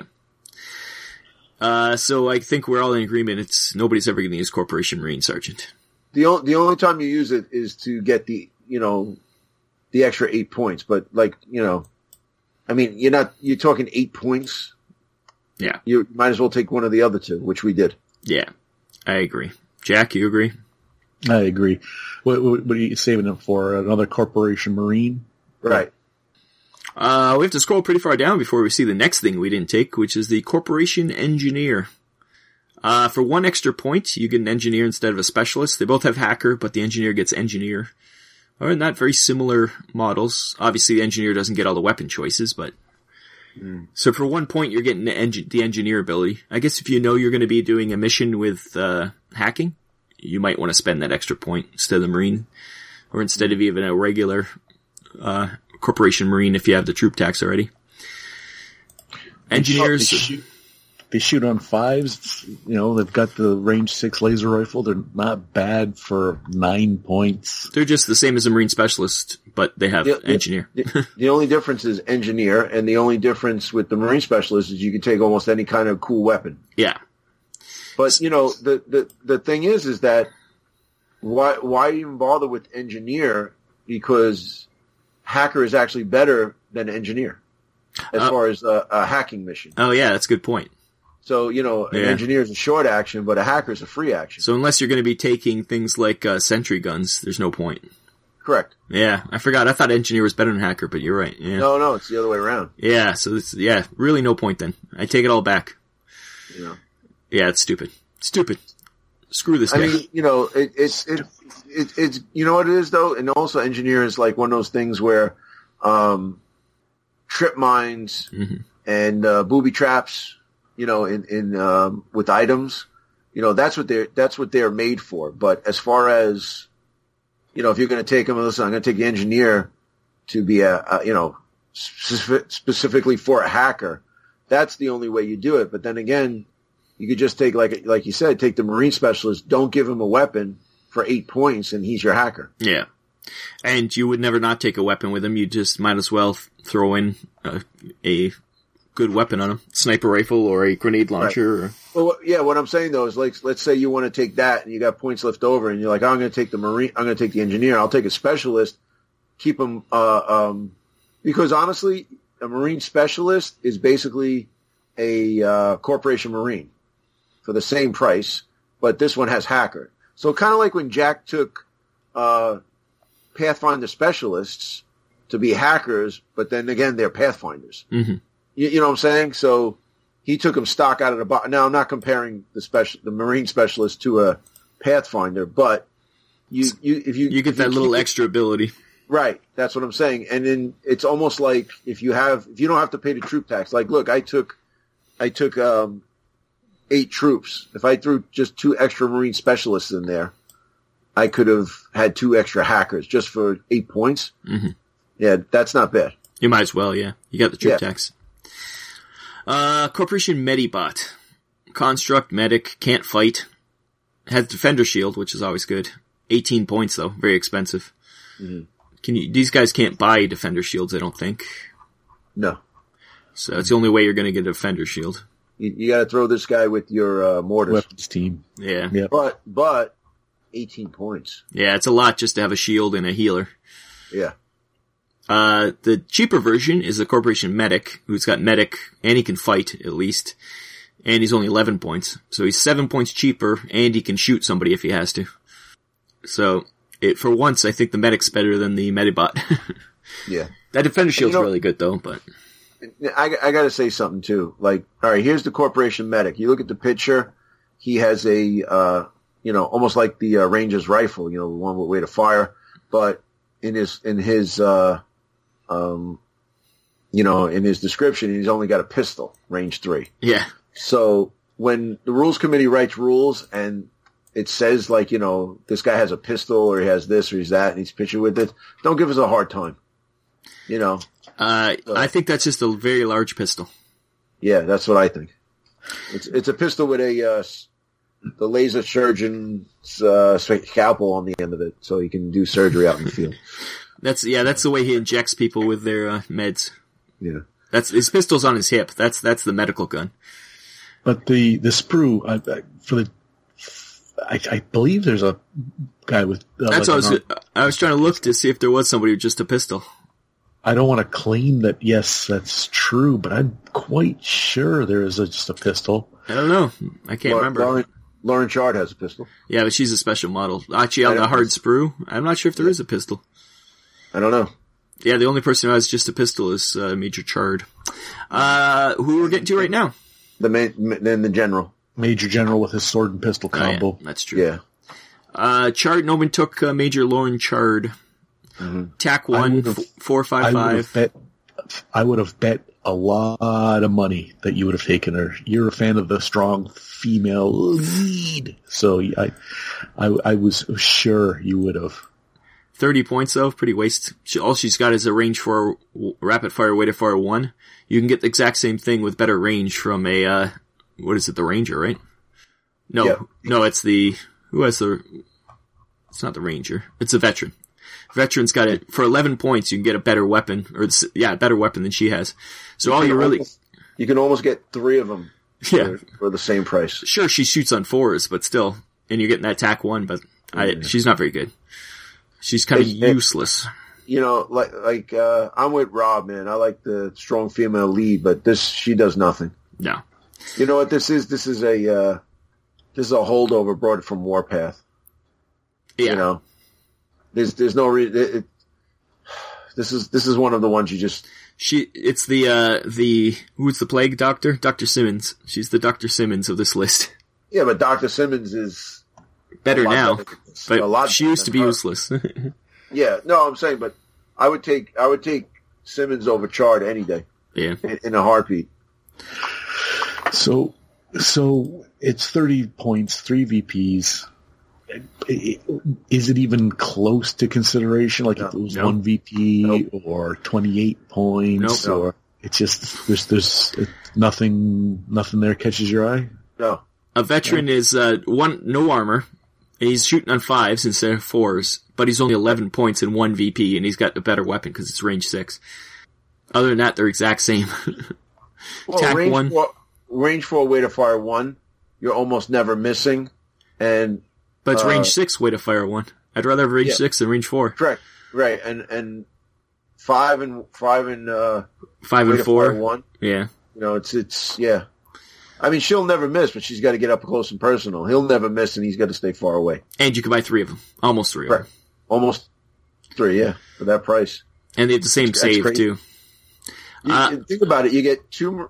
So I think we're all in agreement. Nobody's ever gonna use Corporation Marine Sergeant. The only time you use it is to get the extra 8 points, but you're talking 8 points. Yeah. You might as well take one of the other two, which we did. Yeah, I agree. Jack, you agree? I agree. What are you saving it for? Another Corporation Marine? Right. We have to scroll pretty far down before we see the next thing we didn't take, which is the Corporation Engineer. For 1 extra point, you get an engineer instead of a specialist. They both have hacker, but the engineer gets engineer. Or not very similar models. Obviously, the engineer doesn't get all the weapon choices, but... So for 1 point, you're getting the engineer ability. I guess if you know you're going to be doing a mission with hacking, you might want to spend that extra point instead of the Marine. Or instead of even a regular Corporation Marine if you have the troop tax already. Engineers... They shoot on 5s, they've got the range 6 laser rifle. They're not bad for 9 points. They're just the same as a Marine Specialist, but they have engineer. The only difference is engineer, and the only difference with the Marine Specialist is you can take almost any kind of cool weapon. Yeah. But, the thing is that why even bother with engineer? Because hacker is actually better than engineer as far as a hacking mission. Oh yeah, that's a good point. So, an engineer is a short action, but a hacker is a free action. So unless you're going to be taking things like sentry guns, there's no point. Correct. Yeah, I forgot. I thought engineer was better than hacker, but you're right. Yeah. No, it's the other way around. Yeah, so it's, really no point then. I take it all back. Yeah, it's stupid. Stupid. Screw this guy. I mean, it's you know what it is though? And also engineer is like one of those things where, trip mines and, booby traps, in with items, that's what they're made for. But as far as, if you're going to take them, listen, I'm going to take the engineer to be specifically for a hacker. That's the only way you do it. But then again, you could just take, like you said, take the Marine specialist, don't give him a weapon for 8 points, and he's your hacker. Yeah. And you would never not take a weapon with him. You just might as well throw in a good weapon on him. Sniper rifle or a grenade launcher. Right. Well, yeah, what I'm saying though is let's say you want to take that and you got points left over and you're like, I'm going to take the Marine, I'm going to take the engineer, I'll take a specialist, keep him, because honestly, a Marine specialist is basically a, corporation Marine for the same price, but this one has hacker. So kind of like when Jack took, Pathfinder specialists to be hackers, but then again, they're Pathfinders. Mm-hmm. You know what I'm saying? So he took them stock out of the box. Now I'm not comparing the Marine specialist to a Pathfinder, but you get that little extra ability. Right. That's what I'm saying. And then it's almost like if you don't have to pay the troop tax, like, look, I took 8 troops. If I threw just 2 extra Marine specialists in there, I could have had 2 extra hackers just for 8 points. Mm-hmm. Yeah, that's not bad. You might as well, yeah. You got the troop tax. Corporation Medibot. Construct, medic, can't fight. Has defender shield, which is always good. 18 points though, very expensive. Mm-hmm. These guys can't buy defender shields, I don't think. No. So that's the only way you're gonna get a defender shield. You gotta throw this guy with your, mortars. Weapons team. Yeah. Yep. But 18 points. Yeah, it's a lot just to have a shield and a healer. Yeah. The cheaper version is the Corporation Medic, who's got medic, and he can fight, at least. And he's only 11 points. So he's 7 points cheaper, and he can shoot somebody if he has to. So, for once, I think the medic's better than the Medibot. Yeah. That defender shield's really good, though, but... I gotta say something, too. Like, alright, here's the Corporation Medic. You look at the picture, he has a, almost like the Ranger's rifle, the one with way to fire, but in his description, he's only got a pistol, range 3. Yeah. So when the rules committee writes rules and it says this guy has a pistol or he has this or he's that and he's pictured with it, don't give us a hard time. I think that's just a very large pistol. Yeah, that's what I think. It's a pistol with the laser surgeon's scalpel on the end of it, so he can do surgery out in the field. That's the way he injects people with their meds. Yeah, that's his pistol's on his hip. That's the medical gun. But the sprue I believe there's a guy with. That's what I was trying to look to see if there was somebody with just a pistol. I don't want to claim that, yes, that's true, but I'm quite sure there is just a pistol. I don't know. I can't remember. Lauren Chard has a pistol. Yeah, but she's a special model. Actually, on the hard sprue, I'm not sure if there is a pistol. I don't know. Yeah, the only person who has just a pistol is Major Chard. Who we're getting to right now? Then the general. Major General with his sword and pistol combo. Yeah, that's true. Yeah. Chard, Noman took Major Lauren Chard. Mm-hmm. TAC 1, 455. I would have bet a lot of money that you would have taken her. You're a fan of the strong female lead, so I was sure you would have. 30 points though, pretty waste. All she's got is a range for rapid fire, weighted fire 1. You can get the exact same thing with better range from a, what is it, the Ranger, right? No, it's it's not the Ranger. It's a Veteran. Veteran's got it for 11 points. You can get a better weapon, a better weapon than she has. So you can almost get 3 of them. For the same price. Sure, she shoots on 4s, but still, and you're getting that TAC 1. But she's not very good. She's kind of useless. I'm with Rob, man. I like the strong female lead, but she does nothing. No. You know what this is? This is a holdover brought from Warpath. Yeah. You know, there's no reason. This is one of the ones you just. It's the who's the plague doctor? Dr. Simmons. She's the Dr. Simmons of this list. Yeah, but Dr. Simmons is better now, but a lot she used to be her. useless. Yeah, no, I'm saying, but I would take Simmons over Chard any day. Yeah, in a heartbeat. So it's 30 points, 3 VPs. Is it even close to consideration? Like if it was 1 VP or 28 points, or it's just there's nothing there catches your eye? No. A veteran is no armor. He's shooting on 5s instead of 4s, but he's only 11 points in 1 VP, and he's got a better weapon because it's range 6. Other than that, they're exact same. Well, Attack 1. Range 4, way to fire 1. You're almost never missing, and but it's range 6 way to fire 1. I'd rather have range 6 than range 4. Correct. Right. And 5 and 5 and 4. 1. Yeah. You know, it's yeah. I mean, she'll never miss, but she's got to get up close and personal. He'll never miss, and he's got to stay far away. And you can buy 3 of them. Almost 3 of them. Almost 3, yeah, for that price. And they have the same save too. Think about it. You get 2.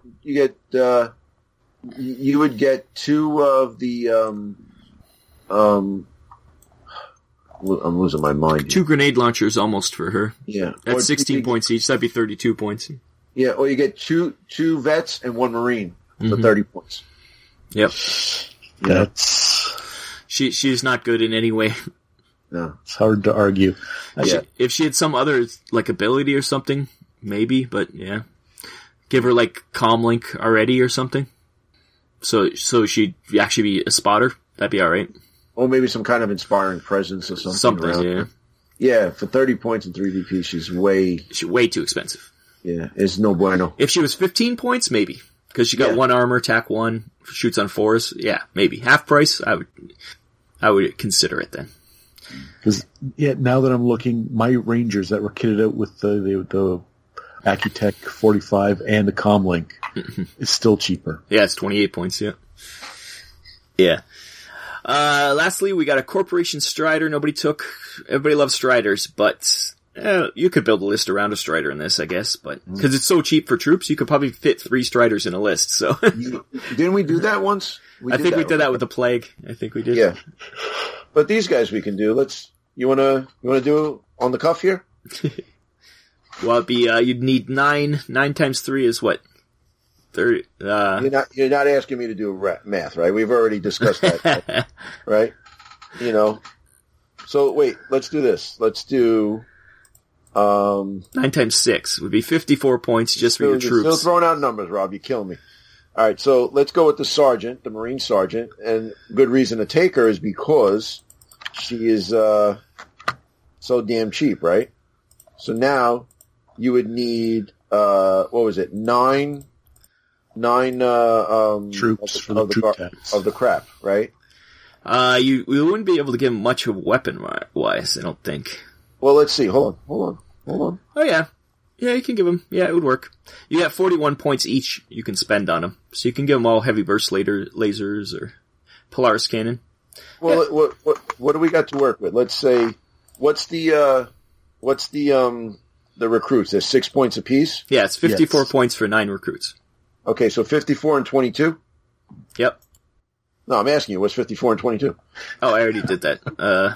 You would get 2 of the. I'm losing my mind. 2 grenade launchers almost for her. Yeah. That's 16 points each. That'd be 32 points. Yeah, or you get two vets and 1 Marine for 30 points. Yep. That's she's not good in any way. No. It's hard to argue. If she had some other like ability or something, maybe, but yeah. Give her like Comlink already or something. So she'd actually be a spotter. That'd be alright. Or maybe some kind of inspiring presence or something. Yeah. Yeah, for 30 points and 3 VP, she's way too expensive. Yeah, it's no bueno. If she was 15 points, maybe. Because she got 1 armor, attack 1, shoots on 4s. Yeah, maybe. Half price, I would consider it then. Because, now that I'm looking, my Rangers that were kitted out with the Accutech 45 and the Comlink is still cheaper. Yeah, it's 28 points, yeah. Yeah. Lastly, we got a Corporation Strider nobody took. Everybody loves Striders, but you could build a list around a Strider in this, I guess. But because it's so cheap for troops, you could probably fit 3 Striders in a list. So didn't we do that once? I think we did that with the Plague. I think we did. Yeah. But these guys we can do. You wanna do on the cuff here? Well, it'd be you'd need 9. 9 times 3 is what? 30. You're not asking me to do math, right? We've already discussed that, right? You know. So wait, let's do this. Let's do 9 times 6 would be 54 points just for your troops. Still throwing out numbers, Rob. You kill me. All right, so let's go with the sergeant, the Marine sergeant, and good reason to take her is because she is so damn cheap, right? So now you would need 9 troops for the troop tax of the crap, right? We wouldn't be able to give him much of weapon wise, I don't think. Well, let's see. Hold on. Oh yeah, you can give him. Yeah, it would work. You got 41 points each you can spend on them, so you can give them all heavy burst lasers or Polaris cannon. Well, what do we got to work with? Let's say, what's the recruits? There's 6 points apiece. Yeah, it's 54 points for 9 recruits. Okay, so 54 and 22? Yep. No, I'm asking you, what's 54 and 22? Oh, I already did that.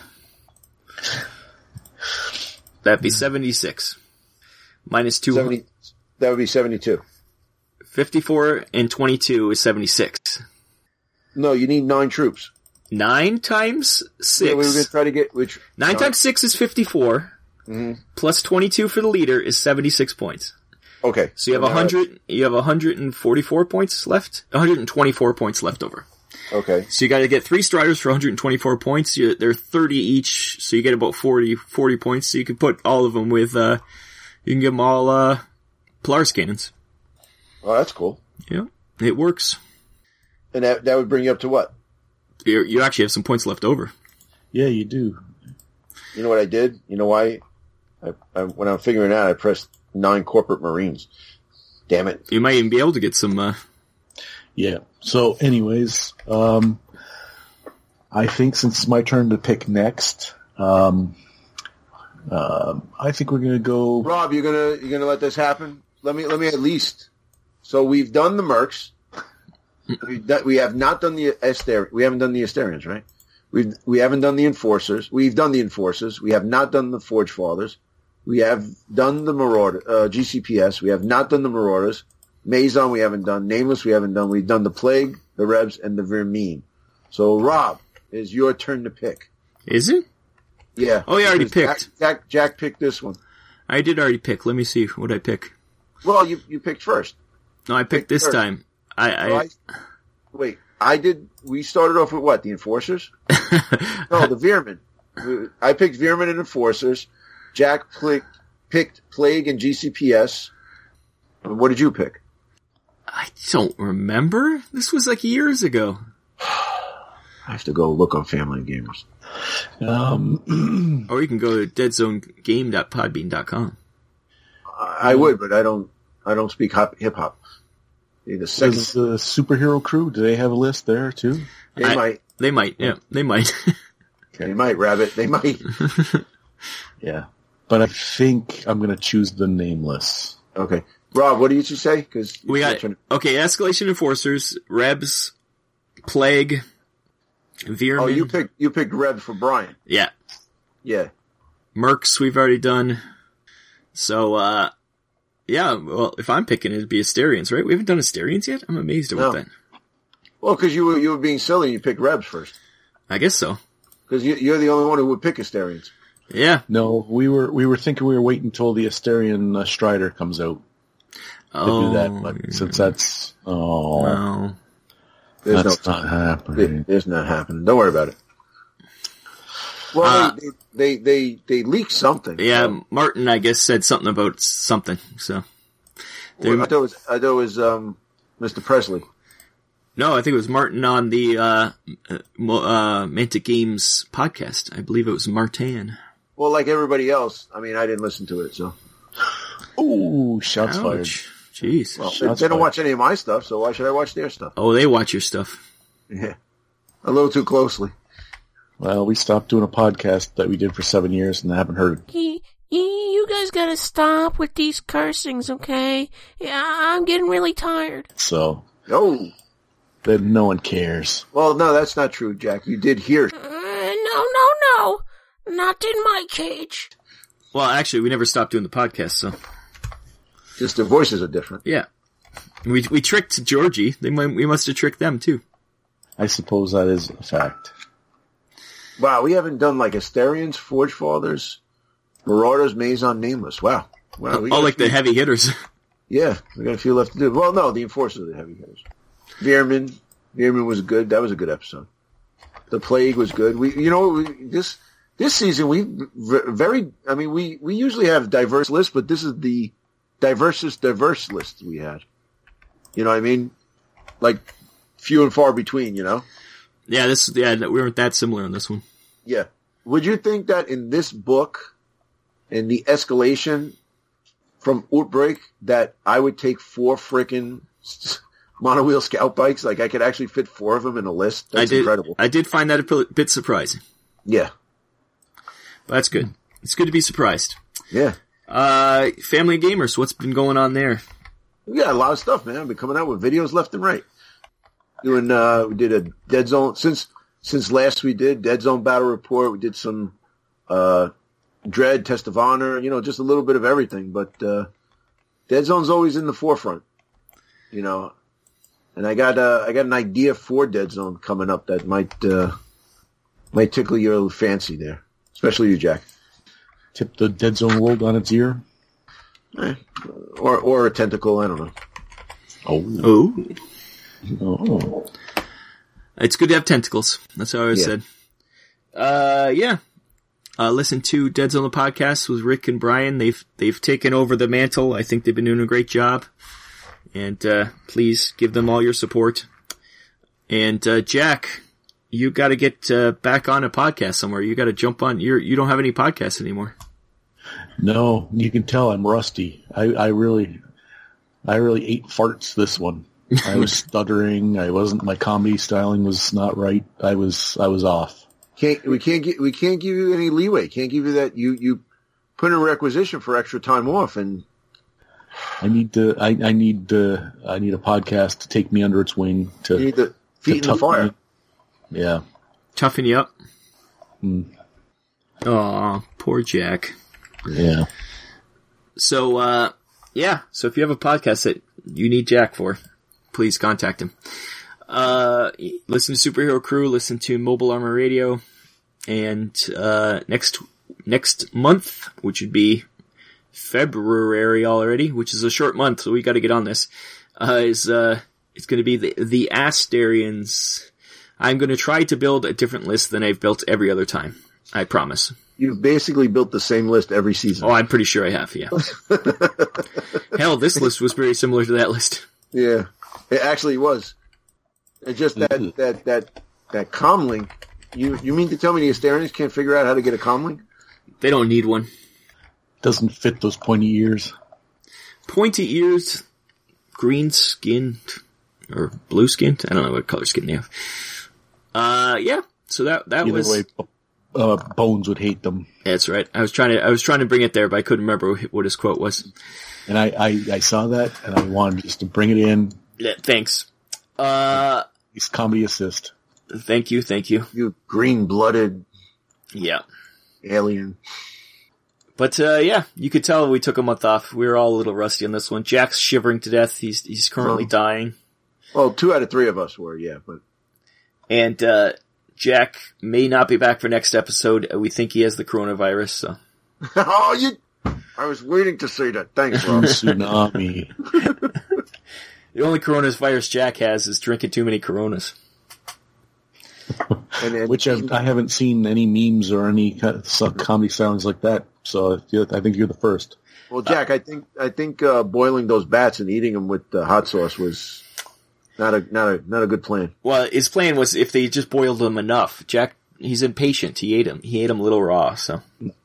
That'd be 76. Minus 2. That would be 72. 54 and 22 is 76. No, you need 9 troops. 9 times 6. Yeah, we were going to try to get... 9 times 6 is 54. Mm-hmm. Plus 22 for the leader is 76 points. Okay. So you have 100. You have 144 points left. 124 points left over. Okay. So you got to get 3 Striders for 124 points. They're 30 each, so you get about 40 points. So you can put all of them with. You can give them all Polaris cannons. Oh, that's cool. Yeah, it works. And that would bring you up to what? You actually have some points left over. Yeah, you do. You know what I did? You know why? When I'm figuring it out, I pressed 9 corporate Marines. Damn it. You might even be able to get some... Yeah. So, anyways, I think since it's my turn to pick next, I think we're gonna go. Rob, you're gonna let this happen? Let me at least. So we've done the Mercs. We have not done the We haven't done the Asterians, right? We haven't done the Enforcers. We've done the Enforcers. We have not done the Forge Fathers. We have done the Marauder, GCPS. We have not done the Marauders. Maison we haven't done. Nameless we haven't done. We've done the Plague, the Rebs, and the Vermine. So Rob, it's your turn to pick. Is it? Yeah. Oh, you already picked. Jack picked this one. I did already pick. Let me see what I pick. Well, you picked first. No, I picked this first. time. Wait, I did. We started off with what? The Enforcers? No, the Veermen. I picked Veermen and Enforcers. Jack picked Plague and GCPS. What did you pick? I don't remember. This was like years ago. I have to go look on Family Gamers. Or you can go to deadzonegame.podbean.com. I would, but I don't speak hip hop. The second, Does the Superhero Crew, do they have a list there too? they might. They might, yeah. They might. They might, Rabbit. They might. Yeah. But I think I'm going to choose the Nameless. Okay. Rob, what did you say? Because we got, okay, Escalation Enforcers, Rebs, Plague, Veermen. Oh, you picked Rebs for Brian. Yeah. Yeah. Mercs we've already done. So, yeah, well, if I'm picking, it'd be Asterians, right? We haven't done Asterians yet? I'm amazed about that. Well, because you were being silly and you picked Rebs first. I guess so. Because you're the only one who would pick Asterians. Yeah. No, we were thinking we were waiting until the Asterian Strider comes out to do that. But since that's... Well, that's not happening. It's not happening. Don't worry about it. Well, they leaked something. Yeah, so. Martin, I guess, said something about something, so... I thought it was Mr. Presley. No, I think it was Martin on the Mantic Games podcast. I believe it was Martin. Well, like everybody else, I mean, I didn't listen to it, so... Ooh, shots Ouch. fired. Jeez. Well, they don't watch any of my stuff, so why should I watch their stuff? Oh, they watch your stuff. Yeah. A little too closely. Well, we stopped doing a podcast that we did for 7 years and I haven't heard it. You guys gotta stop with these cursings, okay? Yeah, I'm getting really tired. So, Oh. then no one cares. Well, no, that's not true, Jack. You did hear it. No. Not in my cage. Well, actually, we never stopped doing the podcast, so... Just their voices are different. Yeah. We tricked Georgie. We must have tricked them, too. I suppose that is a fact. Wow, we haven't done like Asterians, Forge Fathers, Marauders, Maison, Nameless. Wow. We All like the heavy hitters. Yeah, we got a few left to do. Well, no, the Enforcers are the heavy hitters. Veerman was good. That was a good episode. The Plague was good. This season we usually have diverse lists, but this is the diverse list we had. You know what I mean? Like few and far between, you know? Yeah, we weren't that similar on this one. Yeah. Would you think that in this book, in the escalation from Outbreak, that I would take 4 frickin' monowheel scout bikes? Like I could actually fit 4 of them in a list? That's incredible. I did find that a bit surprising. Yeah. But that's good. It's good to be surprised. Yeah. Family Gamers, what's been going on there? We got a lot of stuff, man. We've been coming out with videos left and right. We did a Dead Zone, since last we did Dead Zone Battle Report, we did some, Dread, Test of Honor, just a little bit of everything, but, Dead Zone's always in the forefront, and I got an idea for Dead Zone coming up that might tickle your fancy there, especially you, Jack. Tip the Dead Zone world on its ear? Or a tentacle, I don't know. Oh. It's good to have tentacles. That's how I always said. Yeah. Listen to Dead Zone the podcast with Rick and Brian. They've taken over the mantle. I think they've been doing a great job. And please give them all your support. And Jack, you got to get back on a podcast somewhere. You got to jump on. You don't have any podcasts anymore. No, you can tell I'm rusty. I really ate farts this one. I was stuttering. My comedy styling was not right. I was off. We can't give you any leeway. Can't give you that. You put in a requisition for extra time off, and I need a podcast to take me under its wing to you need the feet in the fire. Yeah. Toughen you up. Aw, poor Jack. Yeah. So, so if you have a podcast that you need Jack for, please contact him. Listen to Superhero Crew, listen to Mobile Armor Radio, and next month, which would be February already, which is a short month, so we got to get on this. It's going to be the Asterians. I'm going to try to build a different list than I've built every other time. I promise. You've basically built the same list every season. Oh, I'm pretty sure I have, yeah. Hell, this list was very similar to that list. Yeah, it actually was. It's just that comlink. You mean to tell me the Asterians can't figure out how to get a comlink? They don't need one. Doesn't fit those pointy ears. Pointy ears, green skinned, or blue skinned? I don't know what color skin they have. So that Either was... way, Bones would hate them. That's right. I was trying to bring it there, but I couldn't remember what his quote was. And I saw that, and I wanted just to bring it in. Yeah, thanks. It's comedy assist. Thank you. You green-blooded alien. But, you could tell we took a month off. We were all a little rusty on this one. Jack's shivering to death. He's currently dying. Well, 2 out of 3 of us were, yeah, but. And, Jack may not be back for next episode. We think he has the coronavirus, so. I was waiting to say that. Thanks, Rob. Tsunami. The only coronavirus Jack has is drinking too many Coronas. Which I haven't seen any memes or any comedy sounds like that. So I think you're the first. Well, Jack, I think boiling those bats and eating them with hot sauce was not a good plan. Well, his plan was if they just boiled them enough. Jack, he's impatient. He ate them. He ate them a little raw. So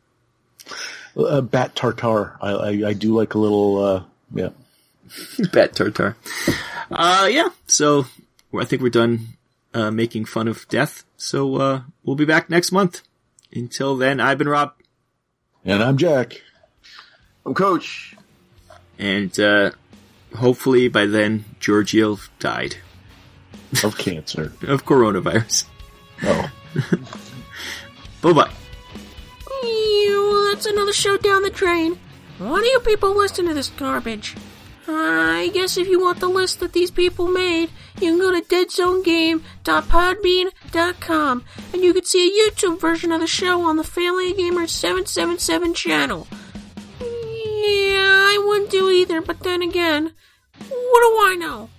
bat tartare. I do like a little bat tartare. So I think we're done making fun of death. So we'll be back next month. Until then, I've been Rob. And I'm Jack. I'm Coach. And hopefully by then, Giorgio died. Of cancer. Of coronavirus. Oh. Bye-bye. That's another show down the drain. Why do you people listen to this garbage? I guess if you want the list that these people made, you can go to deadzonegame.podbean.com and you can see a YouTube version of the show on the Family Gamer 777 channel. Yeah, I wouldn't do either, but then again, what do I know?